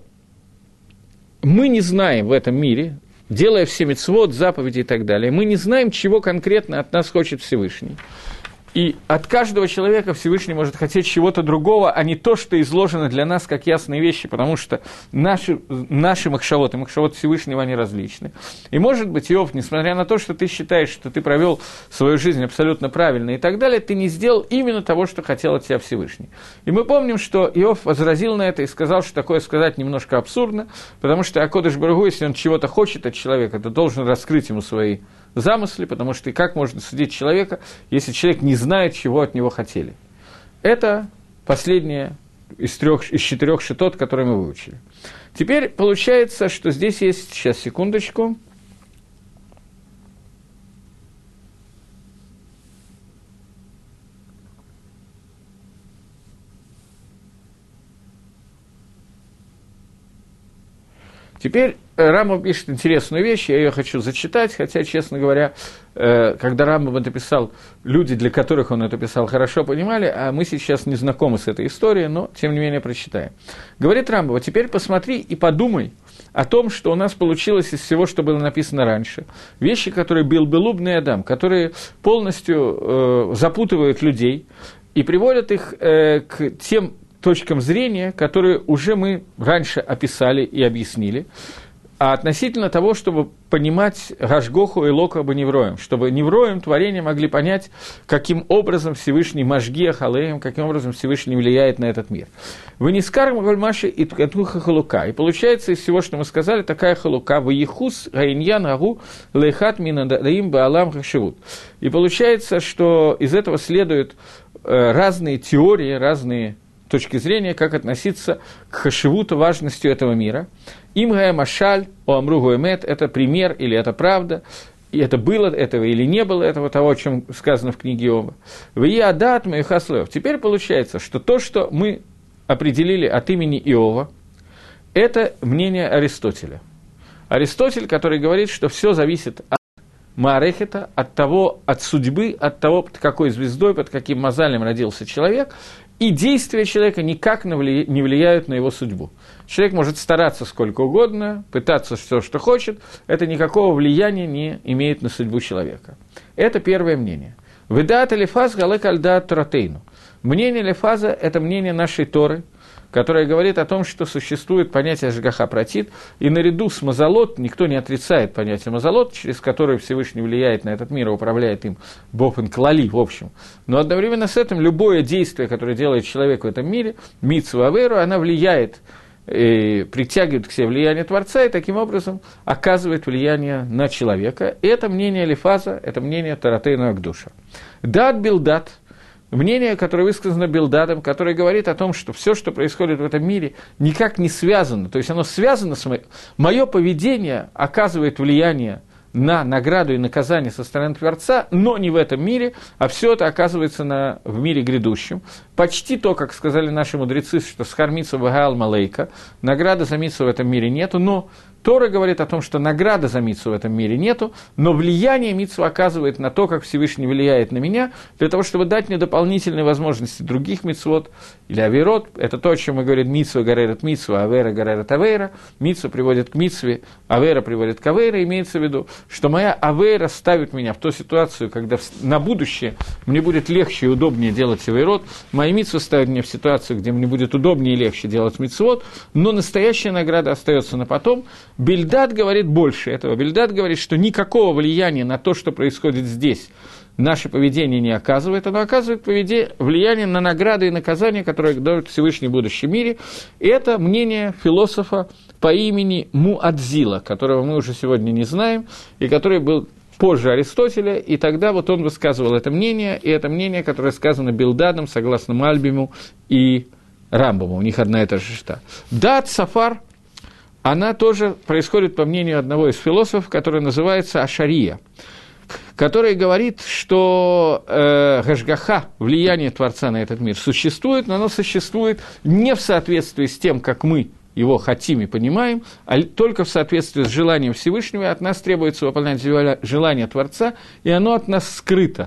S1: мы не знаем в этом мире, делая все мицвот, заповеди и так далее, мы не знаем, чего конкретно от нас хочет Всевышний. И от каждого человека Всевышний может хотеть чего-то другого, а не то, что изложено для нас как ясные вещи, потому что наши, наши махшавот и махшавот Всевышнего, они различны. И, может быть, Иов, несмотря на то, что ты считаешь, что ты провел свою жизнь абсолютно правильно и так далее, ты не сделал именно того, что хотел от тебя Всевышний. И мы помним, что Иов возразил на это и сказал, что такое сказать немножко абсурдно, потому что Акодыш Барух Ху, если он чего-то хочет от человека, то должен раскрыть ему свои замысли, потому что и как можно судить человека, если человек не знает, чего от него хотели. Это последнее из, трех, из четырех шитот, которые мы выучили. Теперь получается, что здесь есть, сейчас, секундочку, теперь Рамбам пишет интересную вещь, я ее хочу зачитать, хотя, честно говоря, когда Рамбам это писал, люди, для которых он это писал, хорошо понимали, а мы сейчас не знакомы с этой историей, но, тем не менее, прочитаем. Говорит Рамбам, теперь посмотри и подумай о том, что у нас получилось из всего, что было написано раньше. Вещи, которые бил Белубный Адам, которые полностью э, запутывают людей и приводят их э, к тем точкам зрения, которые уже мы раньше описали и объяснили. а относительно того, чтобы понимать Гашгоху и Лока Беневроем, чтобы Невроем творения могли понять, каким образом Всевышний Машгиах Алеем, каким образом Всевышний влияет на этот мир. Вынискар Гольмаши и Ткатуха Халука. И получается из всего, что мы сказали, такая Халука, Ваихус Гаиньян Агу Лейхат Минадаим Баалам Хашивут. И получается, что из этого следуют разные теории, разные точки зрения, как относиться к хашивуту, важностью этого мира. Им гая машаль, о амругу эмет, это пример или это правда, и это было этого или не было этого, того, о чем сказано в книге Иова. Вии адат меюхаслоев. Теперь получается, что то, что мы определили от имени Иова, это мнение Аристотеля. Аристотель, который говорит, что все зависит от Маарехета, от того, от судьбы, от того, под какой звездой, под каким мазалем родился человек, и действия человека никак не влияют на его судьбу. Человек может стараться сколько угодно, пытаться все, что хочет, это никакого влияния не имеет на судьбу человека. Это первое мнение. «Ведаат Элифаз галек альдаат Торатейну». Мнение Элифаза – это мнение нашей Торы, которое говорит о том, что существует понятие Ашгаха Пратит, и наряду с Мазалот, никто не отрицает понятие Мазалот, через которое Всевышний влияет на этот мир и управляет им Бопен Клали, в общем. Но одновременно с этим любое действие, которое делает человек в этом мире, мицва аверу, она влияет, и притягивает к себе влияние Творца и таким образом оказывает влияние на человека. И это мнение Элифаза, это мнение Торатейну Агдуша. Дат билдат. Мнение, которое высказано Билдадом, которое говорит о том, что все, что происходит в этом мире, никак не связано, то есть оно связано с моим... Мое поведение оказывает влияние на награду и наказание со стороны Творца, но не в этом мире, а все это оказывается на... в мире грядущем. Почти то, как сказали наши мудрецы, что схар мицва вагаал малейка, награды за мицву в этом мире нету, но Тора говорит о том, что награды за мицву в этом мире нету, но влияние мицвы оказывает на то, как Всевышний влияет на меня, для того, чтобы дать мне дополнительные возможности других мицвот или авейрот. Это то, о чем мы говорим: мицва гаререт мицва, авейра гаререт авейра. Мицва приводит к мицве, авейра приводит к авейре. Имеется в виду, что моя авейра ставит меня в ту ситуацию, когда на будущее мне будет легче и удобнее делать авейрот. Моя мицва ставит меня в ситуацию, где мне будет удобнее и легче делать мицвот, но настоящая награда остается на потом. Бильдад говорит больше этого. Бильдад говорит, что никакого влияния на то, что происходит здесь, наше поведение не оказывает. Оно оказывает влияние на награды и наказания, которые дают Всевышний в будущем мире. И это мнение философа по имени Муадзила, которого мы уже сегодня не знаем, и который был позже Аристотеля, и тогда вот он высказывал это мнение, и это мнение, которое сказано Билдадом, согласно Мальбиму и Рамбаму. У них одна и та же шта. Дат Сафар, она тоже происходит по мнению одного из философов, который называется Ашария, который говорит, что э, Гашгаха, влияние Творца на этот мир, существует, но оно существует не в соответствии с тем, как мы его хотим и понимаем, а только в соответствии с желанием Всевышнего. От нас требуется выполнять желание Творца, и оно от нас скрыто.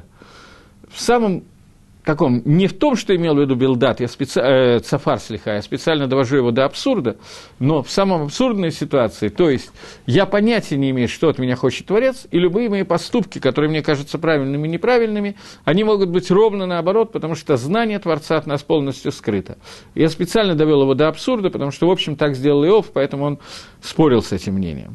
S1: В самом таком, не в том, что имел в виду Билдат, я специ... э, Цафар слиха, я специально довожу его до абсурда, но в самом абсурдной ситуации, то есть я понятия не имею, что от меня хочет Творец, и любые мои поступки, которые мне кажутся правильными и неправильными, они могут быть ровно наоборот, потому что знание Творца от нас полностью скрыто. Я специально довел его до абсурда, потому что, в общем, так сделал Иов, поэтому он спорил с этим мнением.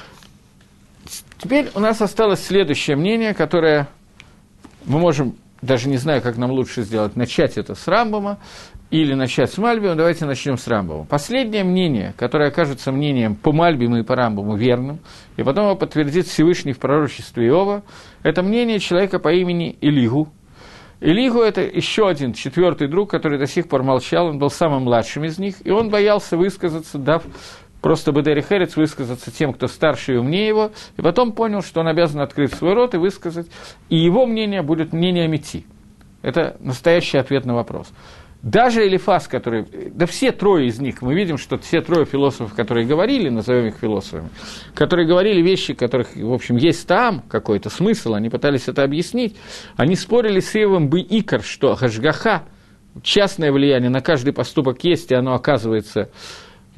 S1: Теперь у нас осталось следующее мнение, которое мы можем... Даже не знаю, как нам лучше сделать, начать это с Рамбама или начать с Мальбима. Давайте начнем с Рамбама. Последнее мнение, которое окажется мнением по Мальбиму и по Рамбаму верным, и потом его подтвердит Всевышний в пророчестве Иова, это мнение человека по имени Илигу. Илигу – это еще один, четвертый друг, который до сих пор молчал, он был самым младшим из них, и он боялся высказаться, дав просто Бедери Херец высказаться тем, кто старше и умнее его, и потом понял, что он обязан открыть свой рот и высказать, и его мнение будет мнение Мити. Это настоящий ответ на вопрос. Даже Элифаз, который... Да все трое из них, мы видим, что все трое философов, которые говорили, назовем их философами, которые говорили вещи, которых, в общем, есть там какой-то смысл, они пытались это объяснить, они спорили с Иовом Б-Икар, что Гашгаха, частное влияние на каждый поступок есть, и оно оказывается... Но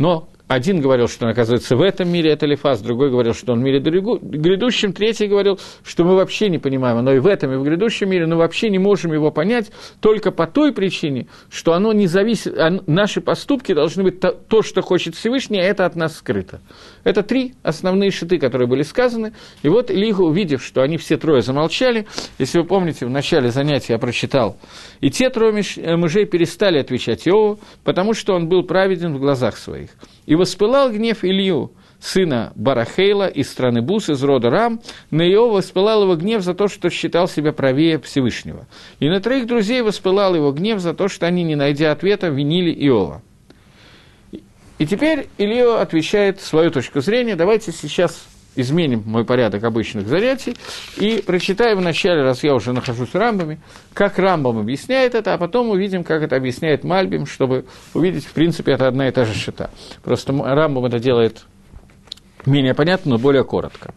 S1: один говорил, что он оказывается в этом мире, это Элифаз, другой говорил, что он в мире грядущем, третий говорил, что мы вообще не понимаем, оно и в этом, и в грядущем мире, но вообще не можем его понять только по той причине, что оно не зависит, наши поступки должны быть то, то, что хочет Всевышний, а это от нас скрыто. Это три основные шиты, которые были сказаны, и вот Элиху, увидев, что они все трое замолчали, если вы помните, в начале занятия я прочитал, и те трое мужей перестали отвечать Иову, потому что он был праведен в глазах своих. И воспылал гнев Илью, сына Барахейла из страны Бус, из рода Рам, на Иова воспылал его гнев за то, что считал себя правее Всевышнего. И на троих друзей воспылал его гнев за то, что они, не найдя ответа, винили Иова. И теперь Илья отвечает свою точку зрения. Давайте сейчас изменим мой порядок обычных занятий и прочитаем вначале, раз я уже нахожусь в Рамбаме, как Рамбам объясняет это, а потом увидим, как это объясняет Мальбим, чтобы увидеть, в принципе, это одна и та же шита. Просто Рамбам это делает менее понятно, но более коротко.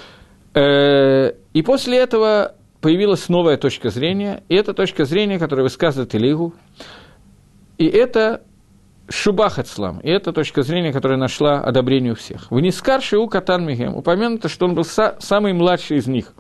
S1: И после этого появилась новая точка зрения, и это точка зрения, которую высказывает Элигу, и это Шубах Ацлам, и это точка зрения, которая нашла одобрение у всех. В Нискар Шиу Катан Мигем упомянуто, что он был са- самый младший из них,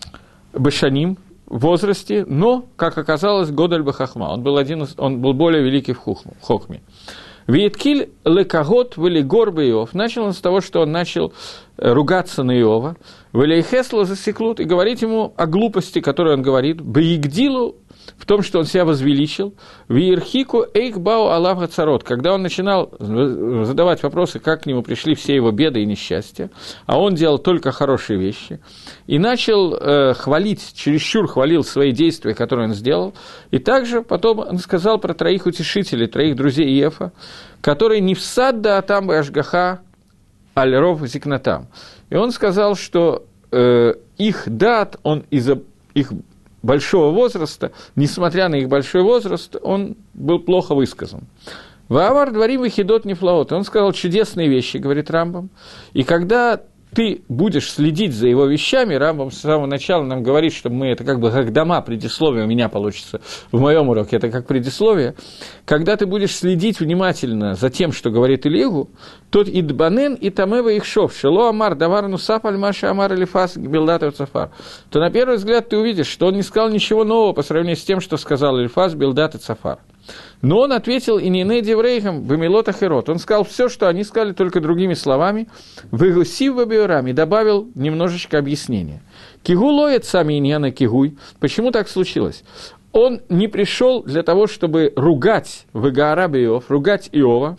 S1: Бешаним, в возрасте, но, как оказалось, Годаль Бахахма, он был, один из, он был более великий в, хухму, в Хохме. Виеткиль лекагот велигор Иов. Начал он с того, что он начал ругаться на Иова. Велейхесло засеклут и говорить ему о глупости, которую он говорит. Баигдилу, в том, что он себя возвеличил, в Иерхику Эйхбау Аллах Царот, когда он начинал задавать вопросы, как к нему пришли все его беды и несчастья, а он делал только хорошие вещи, и начал э, хвалить, чересчур хвалил свои действия, которые он сделал, и также потом он сказал про троих утешителей, троих друзей Иефа, которые не в сад да там бы ашгаха аль-ров зикнатам. И он сказал, что э, их дат, он из-за их большого возраста, несмотря на их большой возраст, он был плохо высказан. Ваавар дворим вихидот нефлаот. Он сказал чудесные вещи, говорит Рамбам. И когда ты будешь следить за его вещами, Рамбам с самого начала нам говорит, что мы, это как бы как дома, предисловие у меня получится в моем уроке, это как предисловие. Когда ты будешь следить внимательно за тем, что говорит Элигу, тот идбанен и тамева их шов, шело амар давар нусаф аль маша амар элифас билдат цафар, то на первый взгляд ты увидишь, что он не сказал ничего нового по сравнению с тем, что сказал Элифас, Билдат и Цафар. Но он ответил и не неди врейхам в Эмилотах и Рот. Он сказал все, что они сказали, только другими словами, в Игусив в Абиорам, и добавил немножечко объяснения. Кигу лоет сами иньяна кигуй. Почему так случилось? Он не пришел для того, чтобы ругать Вегаара Беов, ругать Иова,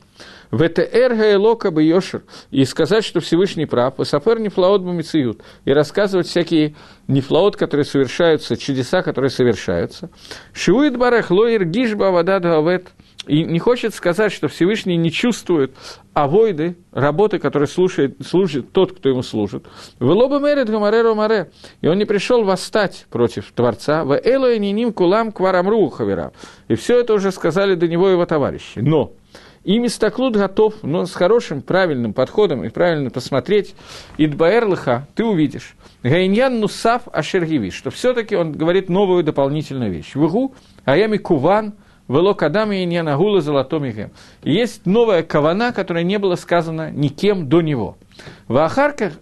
S1: ВТР Гаэлока Бейошер, и сказать, что Всевышний прав, Васафер Нефлаот Бамициют, и рассказывать всякие нефлаот, которые совершаются, чудеса, которые совершаются. Шиуит Барах Лоир Гишба Вадад Гавет, и не хочет сказать, что Всевышний не чувствует авойды, работы, которые слушает, служит тот, кто ему служит. Велоба Мерет Гамареро Маре, и он не пришел восстать против Творца. В Элоэ Ниним Кулам Кварамру Хавера, и все это уже сказали до него его товарищи. Но и Мистаклут готов, но с хорошим, правильным подходом и правильно посмотреть, Идбаэр Лыха, ты увидишь, Гайньян Нусав Ашергиви, что все-таки он говорит новую дополнительную вещь. Вугу, Аями Куван, Вело Кадами Иньян Агула Золотом Игем. И есть новая кавана, которая не была сказана никем до него. В Ахарках,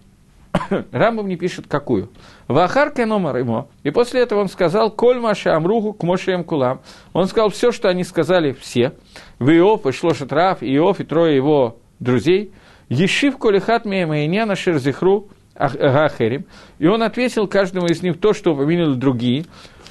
S1: Рамбам не пишет какую. Вахарка номер ему. И после этого он сказал: Коль Маша Амругу к Мошеем Кулам. Он сказал все, что они сказали все. В Иов, и Шлошет Рав, и Иов, и трое его друзей. Ешив Колихат Меемаиняна Шерзихру Гахерим. И он ответил каждому из них то, что упомянули другие.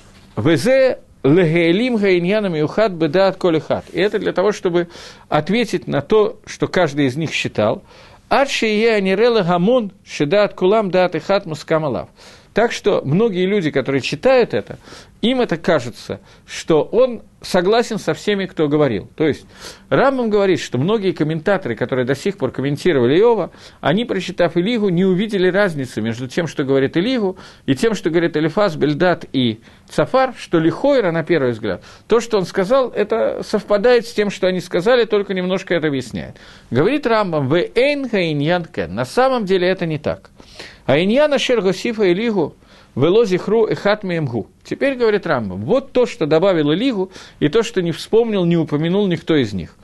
S1: Везе Легейлим Гаиньянами Ухат Бедат Колихат. И это для того, чтобы ответить на то, что каждый из них считал. Адшия Нирела Гамон Шедат Кулам Дат Ихат Мускамалав. Так что многие люди, которые читают это, им это кажется, что он согласен со всеми, кто говорил. То есть Рамбам говорит, что многие комментаторы, которые до сих пор комментировали Иова, они, прочитав Элигу, не увидели разницы между тем, что говорит Элигу, и тем, что говорит Элифаз, Бельдат и Цафар, что лихойра, на первый взгляд, то, что он сказал, это совпадает с тем, что они сказали, только немножко это объясняет. Говорит Рамбам: «Вэ эйн ха иньян кен». На самом деле это не так. А иньяна шер госифа Элигу «Вело зихру эхат меемгу». Теперь, говорит Рамбам, вот то, что добавил Элигу, и то, что не вспомнил, не упомянул никто из них.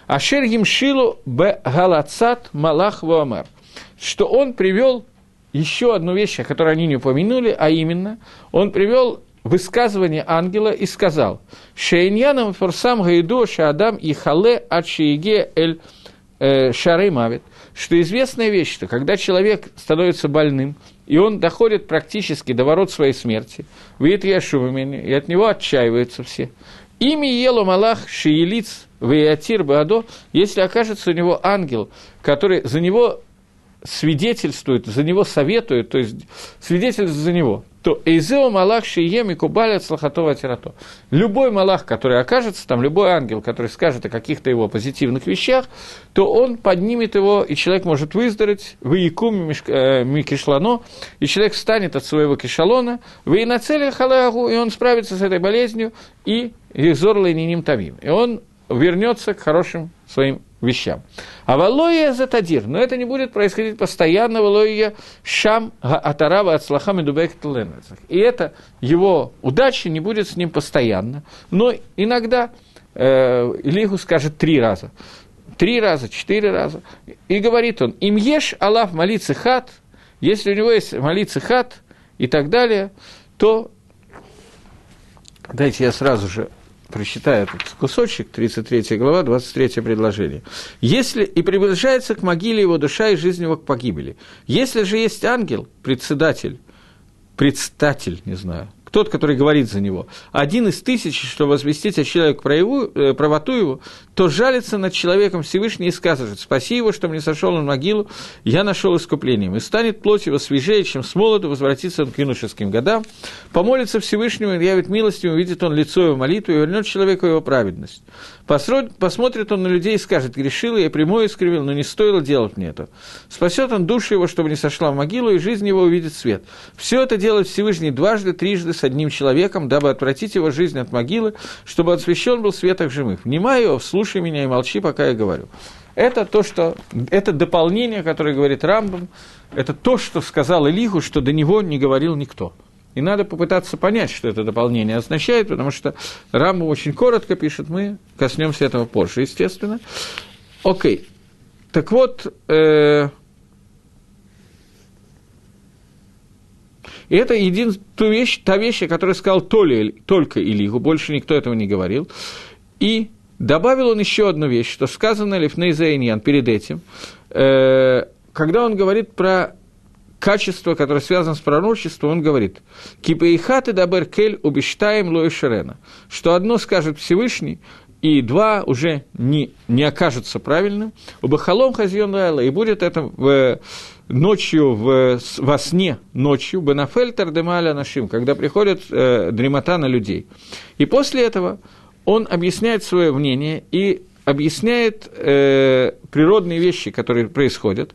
S1: Ашер Гимшилу б Галацат Малах Вуамар, что он привел еще одну вещь, о которой они не упомянули, а именно, он привел высказывание ангела и сказал: «Шейньянам форсам гаиду шаадам и хале ад шейге эль шары мавит», что известная вещь, что когда человек становится больным, и он доходит практически до ворот своей смерти, видит яшувамени, и от него отчаиваются все. Ими елу малах шиелиц веятир баадо, если окажется у него ангел, который за него свидетельствует, за него советует, то есть свидетельствует за него, то «Эйзео малах шием и кубалят слахатова тирато». Любой малах, который окажется там, любой ангел, который скажет о каких-то его позитивных вещах, то он поднимет его, и человек может выздороветь, «Ваикум микишлано», и человек встанет от своего кишалона, «Ваинацели халаагу», и он справится с этой болезнью, и «Ихзор лейниним тамим», и он вернется к хорошим своим вещам. А валоия затадир, но это не будет происходить постоянно, валоия шам атарава от слахами дубек тленецах. И это его удача не будет с ним постоянно, но иногда э, Илиху скажет три раза, три раза, четыре раза, и говорит он: им ешь Аллах молиться хат, если у него есть молиться хат и так далее, то дайте я сразу же прочитаю этот кусочек, тридцать третья глава, двадцать третье предложение. «Если и приближается к могиле его душа, и жизнь его к погибели. Если же есть ангел, председатель, предстатель, не знаю, тот, который говорит за него, один из тысячи, чтобы возвестить о человеке правоту его, то жалится над человеком Всевышний и скажет: спаси его, чтобы не сошел он в могилу, я нашел искуплением, и станет плоть его свежее, чем с молоду, возвратится он к юношеским годам, помолится Всевышнему, и явит милость, и увидит он лицо его молитву, и вернет человеку его праведность. Посмотрит он на людей и скажет: грешил я, прямой искривил, но не стоило делать мне это. Спасет он душу его, чтобы не сошла в могилу, и жизнь его увидит свет. Все это делает Всевышний дважды, трижды с одним человеком, дабы отвратить его жизнь от могилы, чтобы освящен был светок живых. Внимай его, слушай меня и молчи, пока я говорю». Это то, что... Это дополнение, которое говорит Рамбам, это то, что сказал Илиху, что до него не говорил никто. И надо попытаться понять, что это дополнение означает, потому что Рамбам очень коротко пишет, мы коснемся этого позже, естественно. Окей. Так вот... Э- И это единственная вещь, та вещь, о которой сказал только Илиху, больше никто этого не говорил. И добавил он еще одну вещь, что сказано Лифней Зайньян перед этим, э, когда он говорит про качество, которое связано с пророчеством, он говорит: «Кипейхаты дабер кель убиштаем лои шерена», что одно скажет Всевышний, и два уже не, не окажутся правильным, «Убахалом хазьон лайла», и будет это в... ночью, в, во сне ночью, «Бенафель тардемаля нашим», когда приходит э, дремота на людей. И после этого он объясняет свое мнение и объясняет э, природные вещи, которые происходят,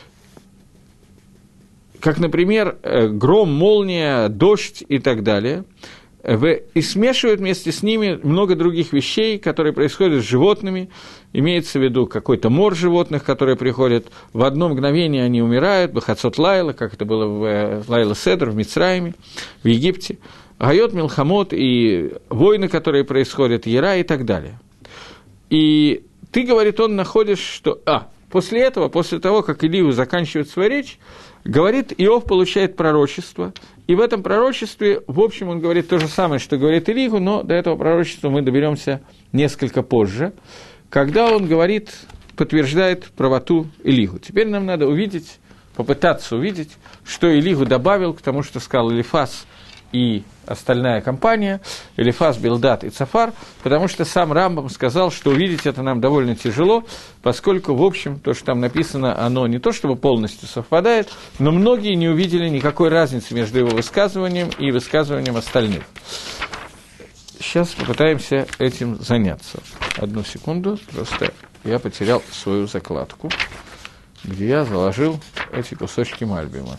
S1: как, например, э, гром, молния, дождь и так далее, и смешивают вместе с ними много других вещей, которые происходят с животными. Имеется в виду какой-то мор животных, которые приходят, в одно мгновение они умирают, бахацот лайла, как это было в Лайла Седр, в Мицраиме, в Египте, гайот милхамот и войны, которые происходят, яра и так далее. И ты, говорит, он находишь, что... А, после этого, после того, как Илию заканчивает свою речь, говорит, Иов получает пророчество, и в этом пророчестве, в общем, он говорит то же самое, что говорит Илиху, но до этого пророчества мы доберемся несколько позже, когда он говорит, подтверждает правоту Илиху. Теперь нам надо увидеть, попытаться увидеть, что Илиху добавил к тому, что сказал Элифаз и остальная компания, Элифаз, Билдат и Цафар, потому что сам Рамбам сказал, что увидеть это нам довольно тяжело, поскольку, в общем, то, что там написано, оно не то чтобы полностью совпадает, но многие не увидели никакой разницы между его высказыванием и высказыванием остальных. Сейчас попытаемся этим заняться. Одну секунду, просто я потерял свою закладку, где я заложил эти кусочки Мальбима.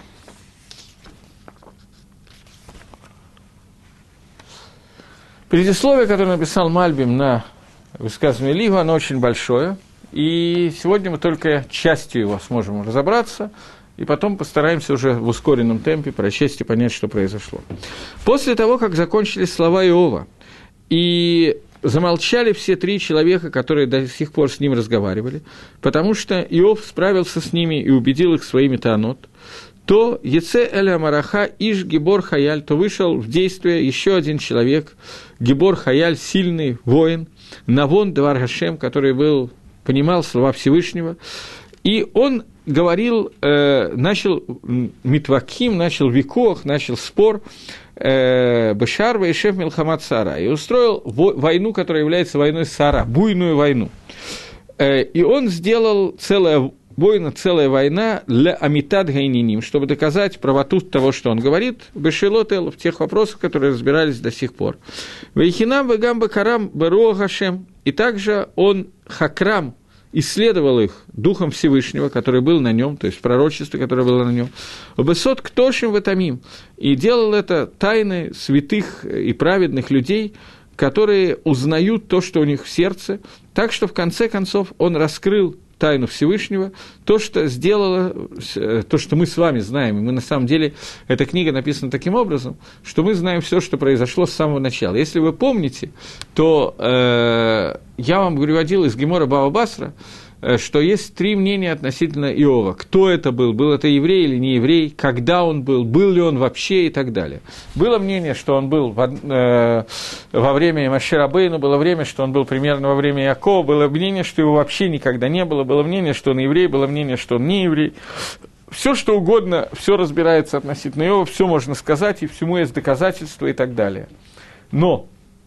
S1: Предисловие, которое написал Мальбим на высказывание Илиху, оно очень большое, и сегодня мы только частью его сможем разобраться, и потом постараемся уже в ускоренном темпе прочесть и понять, что произошло. После того, как закончились слова Иова, и замолчали все три человека, которые до сих пор с ним разговаривали, потому что Иов справился с ними и убедил их своими таанот, то Еце Эля Мараха Иш Гибор Хаяль, то вышел в действие еще один человек, Гибор Хаяль, сильный воин, Навон Двар Гашем, который был, понимал слова Всевышнего, и он говорил, э, начал митваким, начал викох, начал спор, э, Бешар Ваишев Милхамат Сара, и устроил во- войну, которая является войной Сара, буйную войну. Э, и он сделал целое Война, целая война для Амитад Гайниним, чтобы доказать правоту того, что он говорит, Бешелот Эл, в тех вопросах, которые разбирались до сих пор. Вейхинам Вегам Бакарам Беруа Гашем, и также он Хакрам исследовал их Духом Всевышнего, который был на нем, то есть пророчество, которое было на нем, Бесот Ктошим Ватамим, и делал это тайны святых и праведных людей, которые узнают то, что у них в сердце, так что в конце концов он раскрыл тайну Всевышнего, то, что сделало, то, что мы с вами знаем, и мы на самом деле, эта книга написана таким образом, что мы знаем все, что произошло с самого начала. Если вы помните, то э, я вам приводил из Гемора Бава Басра, что есть три мнения относительно Иова. Кто это был? Был это еврей или не еврей? Когда он был? Был ли он вообще? И так далее. Было мнение, что он был во, э, во время Моше Рабейну, было время, что он был примерно во время Якова, было мнение, что его вообще никогда не было, было мнение, что он еврей, было мнение, что он не еврей. Все, что угодно, все разбирается относительно Иова, все можно сказать, и всему есть доказательства и так далее. Но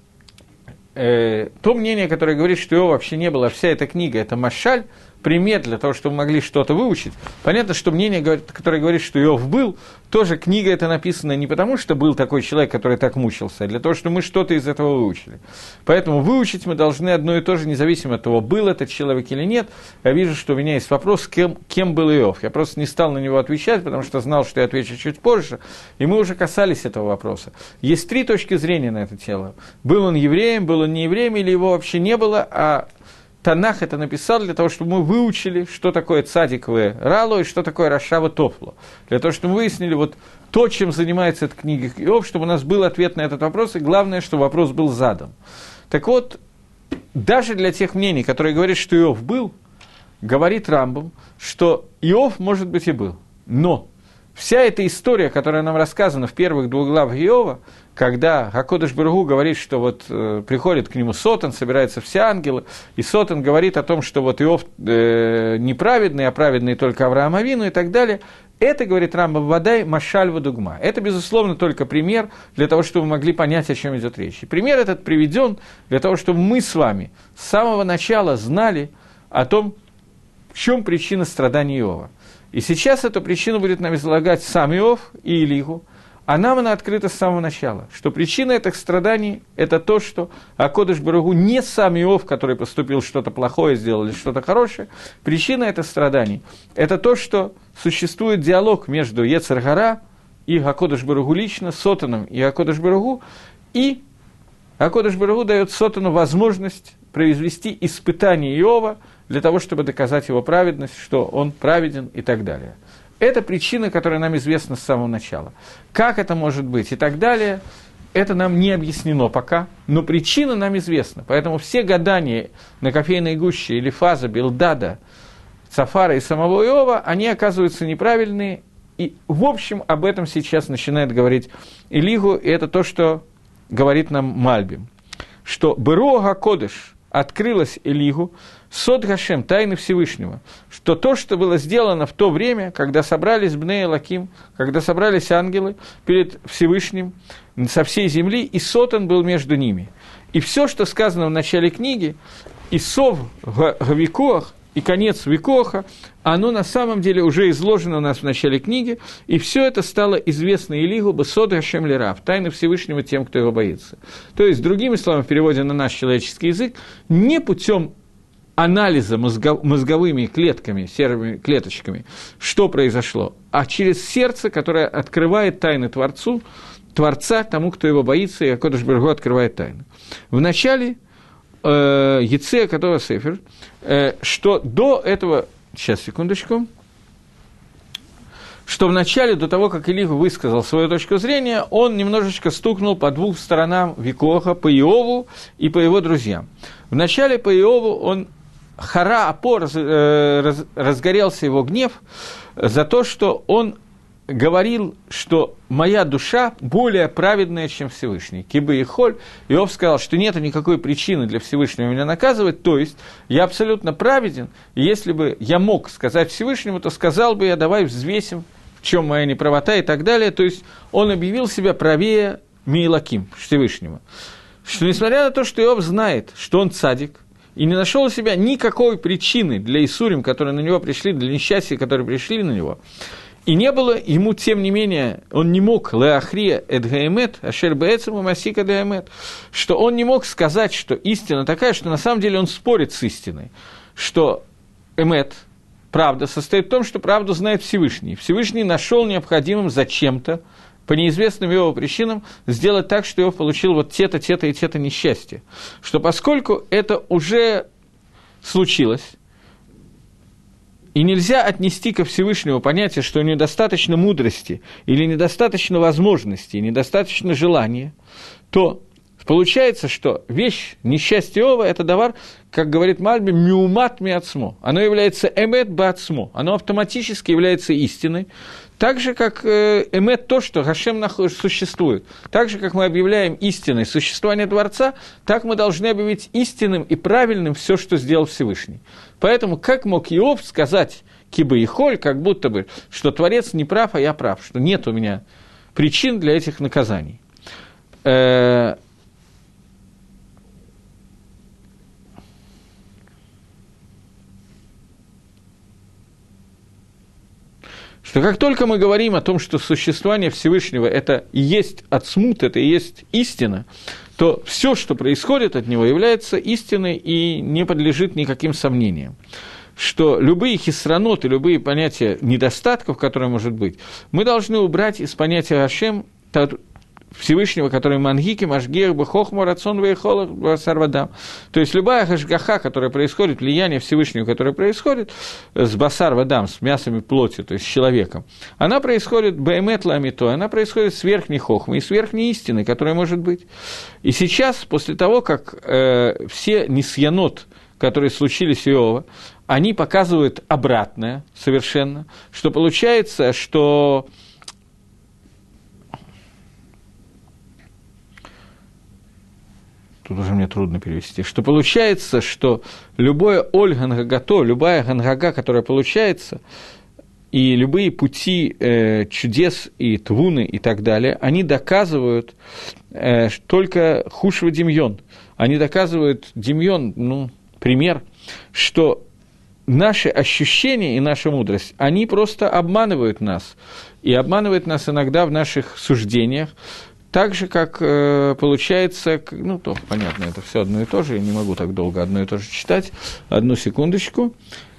S1: Э, то мнение, которое говорит, что его вообще не было, а вся эта книга – это машаль, пример для того, чтобы мы могли что-то выучить. Понятно, что мнение, которое говорит, что Иов был, тоже книга эта написана не потому, что был такой человек, который так мучился, а для того, чтобы мы что-то из этого выучили. Поэтому выучить мы должны одно и то же, независимо от того, был этот человек или нет. Я вижу, что у меня есть вопрос, кем, кем был Иов. Я просто не стал на него отвечать, потому что знал, что я отвечу чуть позже, и мы уже касались этого вопроса. Есть три точки зрения на это тело. Был он евреем, был он не евреем, или его вообще не было, а Танах это написал для того, чтобы мы выучили, что такое цадиковое рало и что такое рашава тофло. Для того, чтобы мы выяснили вот то, чем занимается эта книга Иов, чтобы у нас был ответ на этот вопрос, и главное, чтобы вопрос был задан. Так вот, даже для тех мнений, которые говорят, что Иов был, говорит Рамбам, что Иов, может быть, и был. Но вся эта история, которая нам рассказана в первых двух главах Иова, когда Акодыш Барух Ху говорит, что вот э, приходит к нему Сотан, собираются все ангелы, и Сотан говорит о том, что вот Иов э, неправедный, а праведный только Авраам Авину и так далее, это, говорит Рамбам, Вадай Машаль Вадугма. Это, безусловно, только пример для того, чтобы мы могли понять, о чем идет речь. И пример этот приведен для того, чтобы мы с вами с самого начала знали о том, в чем причина страданий Иова. И сейчас эту причину будет нам излагать сам Иов и Илиху, а нам она открыта с самого начала, что причина этих страданий – это то, что Акодыш Барух Ху не сам Иов, который поступил что-то плохое, сделал или что-то хорошее. Причина этих страданий – это то, что существует диалог между Йецер Гара и Акодыш Барух Ху лично, Сотаном и Акодыш Барух Ху, и Акодыш Барух Ху дает Сотану возможность произвести испытание Иова для того, чтобы доказать его праведность, что он праведен и так далее. Это причина, которая нам известна с самого начала. Как это может быть и так далее, это нам не объяснено пока, но причина нам известна. Поэтому все гадания на кофейной гуще Элифаза, Билдада, Цафара и самого Иова, они оказываются неправильные. И, в общем, об этом сейчас начинает говорить Илиху, и это то, что говорит нам Мальбим. Что Беруа Кодеш открылась Илиху, Сод Гашем, тайны Всевышнего, что то, что было сделано в то время, когда собрались Бней Элоким, когда собрались ангелы перед Всевышним со всей земли, и Сотан был между ними. И все, что сказано в начале книги, и Сов Гавикоах, и конец Викоха, оно на самом деле уже изложено у нас в начале книги, и все это стало известно Илиху Бесод Гашем Лерав, тайны Всевышнего тем, кто его боится. То есть, другими словами, в переводе на наш человеческий язык, не путем анализа мозгов, мозговыми клетками, серыми клеточками, что произошло, а через сердце, которое открывает тайны Творцу, Творца тому, кто его боится, и Акодыш Барух Ху открывает тайны. В начале э, Еце Катова Сефер, э, что до этого, сейчас, секундочку, что вначале, до того, как Элиху высказал свою точку зрения, он немножечко стукнул по двух сторонам Викоха, по Иову и по его друзьям. Вначале по Иову он, хара апо, раз, раз, разгорелся его гнев за то, что он говорил, что моя душа более праведная, чем Всевышний. Кибы и холь. Иов сказал, что нет никакой причины для Всевышнего меня наказывать, то есть я абсолютно праведен, и если бы я мог сказать Всевышнему, то сказал бы я, давай взвесим, в чем моя неправота и так далее. То есть он объявил себя правее Меилаким, Всевышнего. Что несмотря на то, что Иов знает, что он цадик, и не нашел у себя никакой причины для Исурим, которые на него пришли, для несчастья, которые пришли на него, и не было ему, тем не менее, он не мог «Леахрия эд гаэмет, ашер бээцэму масика даэмет», что он не мог сказать, что истина такая, что на самом деле он спорит с истиной, что эмет, правда, состоит в том, что правду знает Всевышний. Всевышний нашел необходимым зачем-то, по неизвестным его причинам, сделать так, что Иов получил вот те-то, те-то и те-то несчастья. Что поскольку это уже случилось, и нельзя отнести ко Всевышнему понятие, что у него недостаточно мудрости, или недостаточно возможностей, недостаточно желания, то получается, что вещь несчастья Иова – это давар, как говорит Мальби, миумат миацмо. Оно является эмет баацмо, оно автоматически является истиной, так же, как эмет то, что Гашем существует. Так же, как мы объявляем истиной существование Творца, так мы должны объявить истинным и правильным все, что сделал Всевышний. Поэтому как мог Иов сказать кибы и холь, как будто бы, что Творец не прав, а я прав, что нет у меня причин для этих наказаний. Что как только мы говорим о том, что существование Всевышнего – это и есть ацмут, это и есть истина, то все, что происходит от него, является истиной и не подлежит никаким сомнениям. Что любые хисраноты, любые понятия недостатков, которые может быть, мы должны убрать из понятия Гашем Всевышнего, который мангики, машгех, бахохма, рацион, вейхолах, сарвадам. То есть любая хашгаха, которая происходит, влияние Всевышнего, которое происходит с басар вадам, с мясом и плотью, то есть с человеком, она происходит бээмет ламито, она происходит с верхней хохмой и с верхней истиной, которая может быть. И сейчас, после того, как э, все нисьянот, которые случились у Иова, они показывают обратное совершенно, что получается, что тут уже мне трудно перевести, что получается, что любое оль гангагато, любая гангага, которая получается, и любые пути э, чудес и твуны и так далее, они доказывают э, только хушва демьон. Они доказывают демьон, ну, пример, что наши ощущения и наша мудрость, они просто обманывают нас. И обманывают нас иногда в наших суждениях, так же, как э, получается, ну, то, понятно, это все одно и то же, я не могу так долго одно и то же читать, одну секундочку.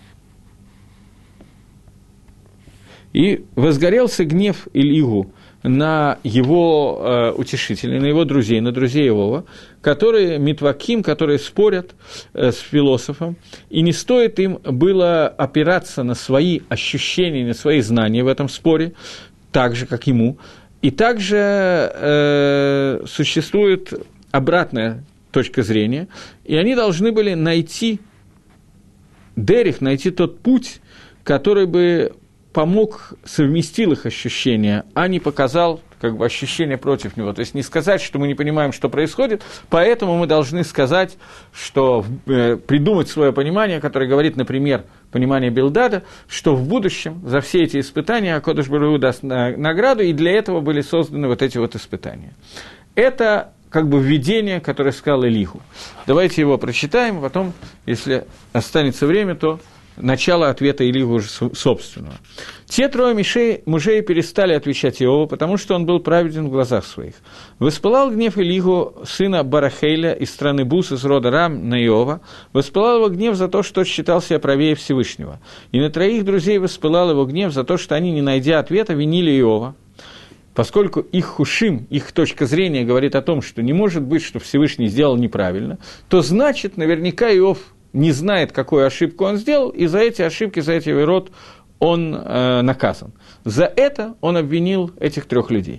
S1: И возгорелся гнев Илигу на его э, утешителей, на его друзей, на друзей Иова, которые митваким, которые спорят э, с философом, и не стоит им было опираться на свои ощущения, на свои знания в этом споре, так же, как ему. И также э, существует обратная точка зрения, и они должны были найти дерих, найти тот путь, который бы помог, совместил их ощущения, а не показал как бы ощущения против него. То есть не сказать, что мы не понимаем, что происходит, поэтому мы должны сказать, что э, придумать свое понимание, которое говорит, например, понимание Билдада, что в будущем за все эти испытания Акодыш Барух Hu даст награду, и для этого были созданы вот эти вот испытания. Это как бы введение, которое сказал Элиху. Давайте его прочитаем, потом, если останется время, то начало ответа Илигу уже собственного. Те трое мужей, мужей перестали отвечать Иову, потому что он был праведен в глазах своих. Воспылал гнев Илигу, сына Барахейля из страны Бус, из рода Рам, на Иова. Воспылал его гнев за то, что считал себя правее Всевышнего. И на троих друзей воспылал его гнев за то, что они, не найдя ответа, винили Иова. Поскольку их хушим, их точка зрения говорит о том, что не может быть, что Всевышний сделал неправильно, то значит, наверняка Иов не знает, какую ошибку он сделал, и за эти ошибки, за эти род он э, наказан. За это он обвинил этих трех людей.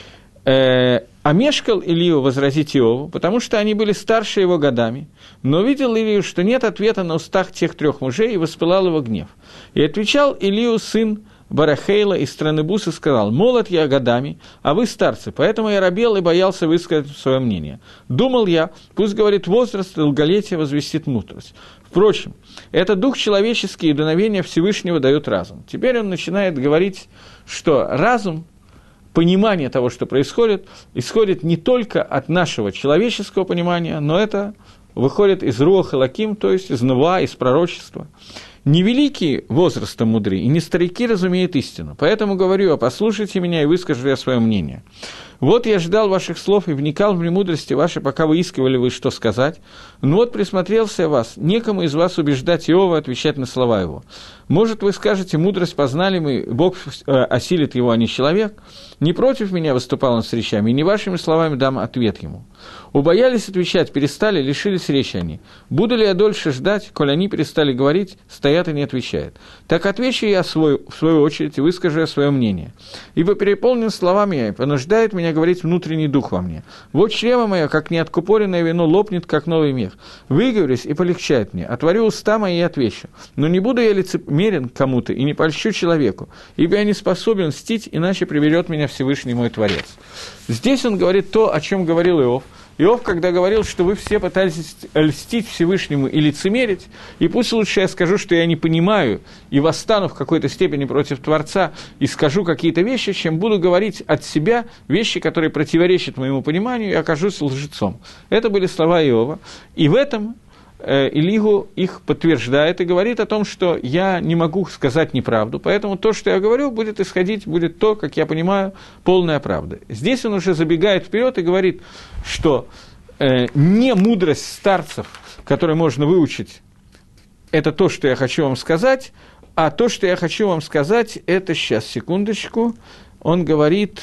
S1: Э, Омешкал Илью возразить Иову, потому что они были старше его годами, но видел Илью, что нет ответа на устах тех трех мужей, и воспылал его гнев. И отвечал Илью сын Барахейла из страны Бус и сказал: «Молод я годами, а вы старцы, поэтому я робел и боялся высказать свое мнение. Думал я, пусть, говорит, возраст и долголетие возвестит мудрость. Впрочем, это дух человеческий и дуновение Всевышнего дает разум». Теперь он начинает говорить, что разум, понимание того, что происходит, исходит не только от нашего человеческого понимания, но это выходит из руах элоким, то есть из нува, из пророчества. Не великие возрастом мудры, и не старики разумеют истину. Поэтому говорю, а послушайте меня, и выскажу я свое мнение. Вот я ждал ваших слов и вникал в премудрости ваши, пока выискивали вы, что сказать. Но вот присмотрелся я вас, некому из вас убеждать Иова отвечать на слова его. Может, вы скажете, мудрость познали мы, Бог осилит его, а не человек? Не против меня выступал он с речами, и не вашими словами дам ответ ему. Убоялись отвечать, перестали, лишились речи они. Буду ли я дольше ждать, коль они перестали говорить, стоят и не отвечают? Так отвечу я свой, в свою очередь и выскажу я свое мнение. Ибо переполнен словами я, и понуждает меня говорить внутренний дух во мне. Вот чрево мое, как неоткупоренное вино, лопнет, как новый мех. Выговорюсь и полегчает мне, отворю уста мои и отвечу. Но не буду я лицемерен кому-то и не польщу человеку, ибо я не способен мстить, иначе приберет меня Всевышний мой Творец. Здесь он говорит то, о чем говорил Иов. Иов, когда говорил, что вы все пытались льстить Всевышнему и лицемерить, и пусть лучше я скажу, что я не понимаю, и восстану в какой-то степени против Творца, и скажу какие-то вещи, чем буду говорить от себя вещи, которые противоречат моему пониманию, и окажусь лжецом. Это были слова Иова. И в этом Илигу их подтверждает и говорит о том, что я не могу сказать неправду, поэтому то, что я говорю, будет исходить, будет то, как я понимаю, полная правда. Здесь он уже забегает вперед и говорит, что э, не мудрость старцев, которую можно выучить, это то, что я хочу вам сказать, а то, что я хочу вам сказать, это, сейчас, секундочку, он говорит,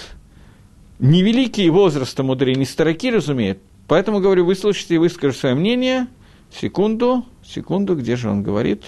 S1: не великие возраста мудрые, не старики разумеют, поэтому, говорю, выслушайте и выскажите свое мнение. Секунду, секунду, где же он говорит?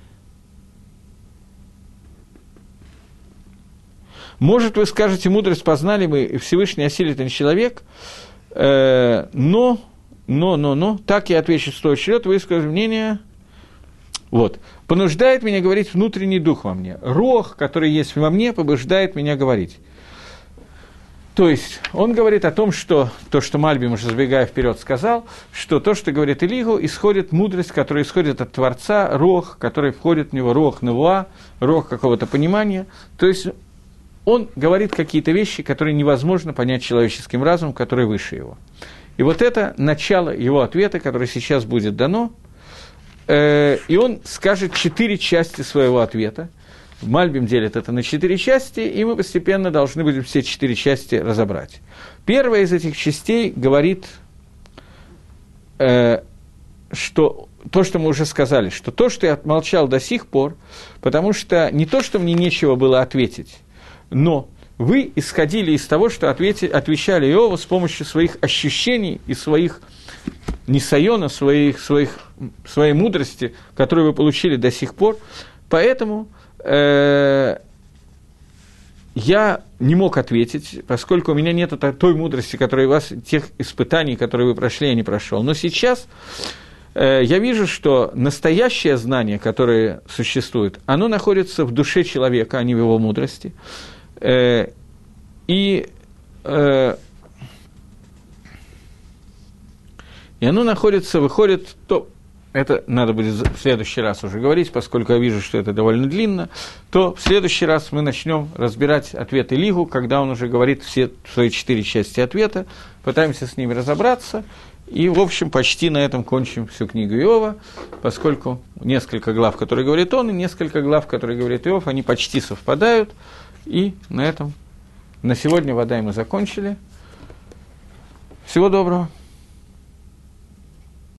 S1: Может, вы скажете, мудрость познали мы, и Всевышний осилит, а не человек, э, но, но, но, но, так я отвечу в свой черед, выскажу мнение. Вот. Понуждает меня говорить внутренний дух во мне. Руах, который есть во мне, побуждает меня говорить. То есть, он говорит о том, что то, что Мальбим, уже забегая вперед, сказал, что то, что говорит Илигу, исходит мудрость, которая исходит от Творца, рох, который входит в него, рох невуа, рох какого-то понимания. То есть, он говорит какие-то вещи, которые невозможно понять человеческим разумом, который выше его. И вот это начало его ответа, которое сейчас будет дано, э, и он скажет четыре части своего ответа. Мальбим делит это на четыре части, и мы постепенно должны будем все четыре части разобрать. Первая из этих частей говорит, э, что то, что мы уже сказали, что то, что я молчал до сих пор, потому что не то, что мне нечего было ответить, но вы исходили из того, что ответи, отвечали Иову с помощью своих ощущений и своих нисайона, своих, своих, своей мудрости, которую вы получили до сих пор, поэтому... Я не мог ответить, поскольку у меня нет той мудрости, которая у вас, тех испытаний, которые вы прошли, я не прошел. Но сейчас я вижу, что настоящее знание, которое существует, оно находится в душе человека, а не в его мудрости. И, и оно находится, выходит... то это надо будет в следующий раз уже говорить, поскольку я вижу, что это довольно длинно, то в следующий раз мы начнем разбирать ответ Илигу, когда он уже говорит все свои четыре части ответа, пытаемся с ними разобраться, и, в общем, почти на этом кончим всю книгу Иова, поскольку несколько глав, которые говорит он, и несколько глав, которые говорит Иов, они почти совпадают, и на этом на сегодня, вода, мы закончили. Всего доброго.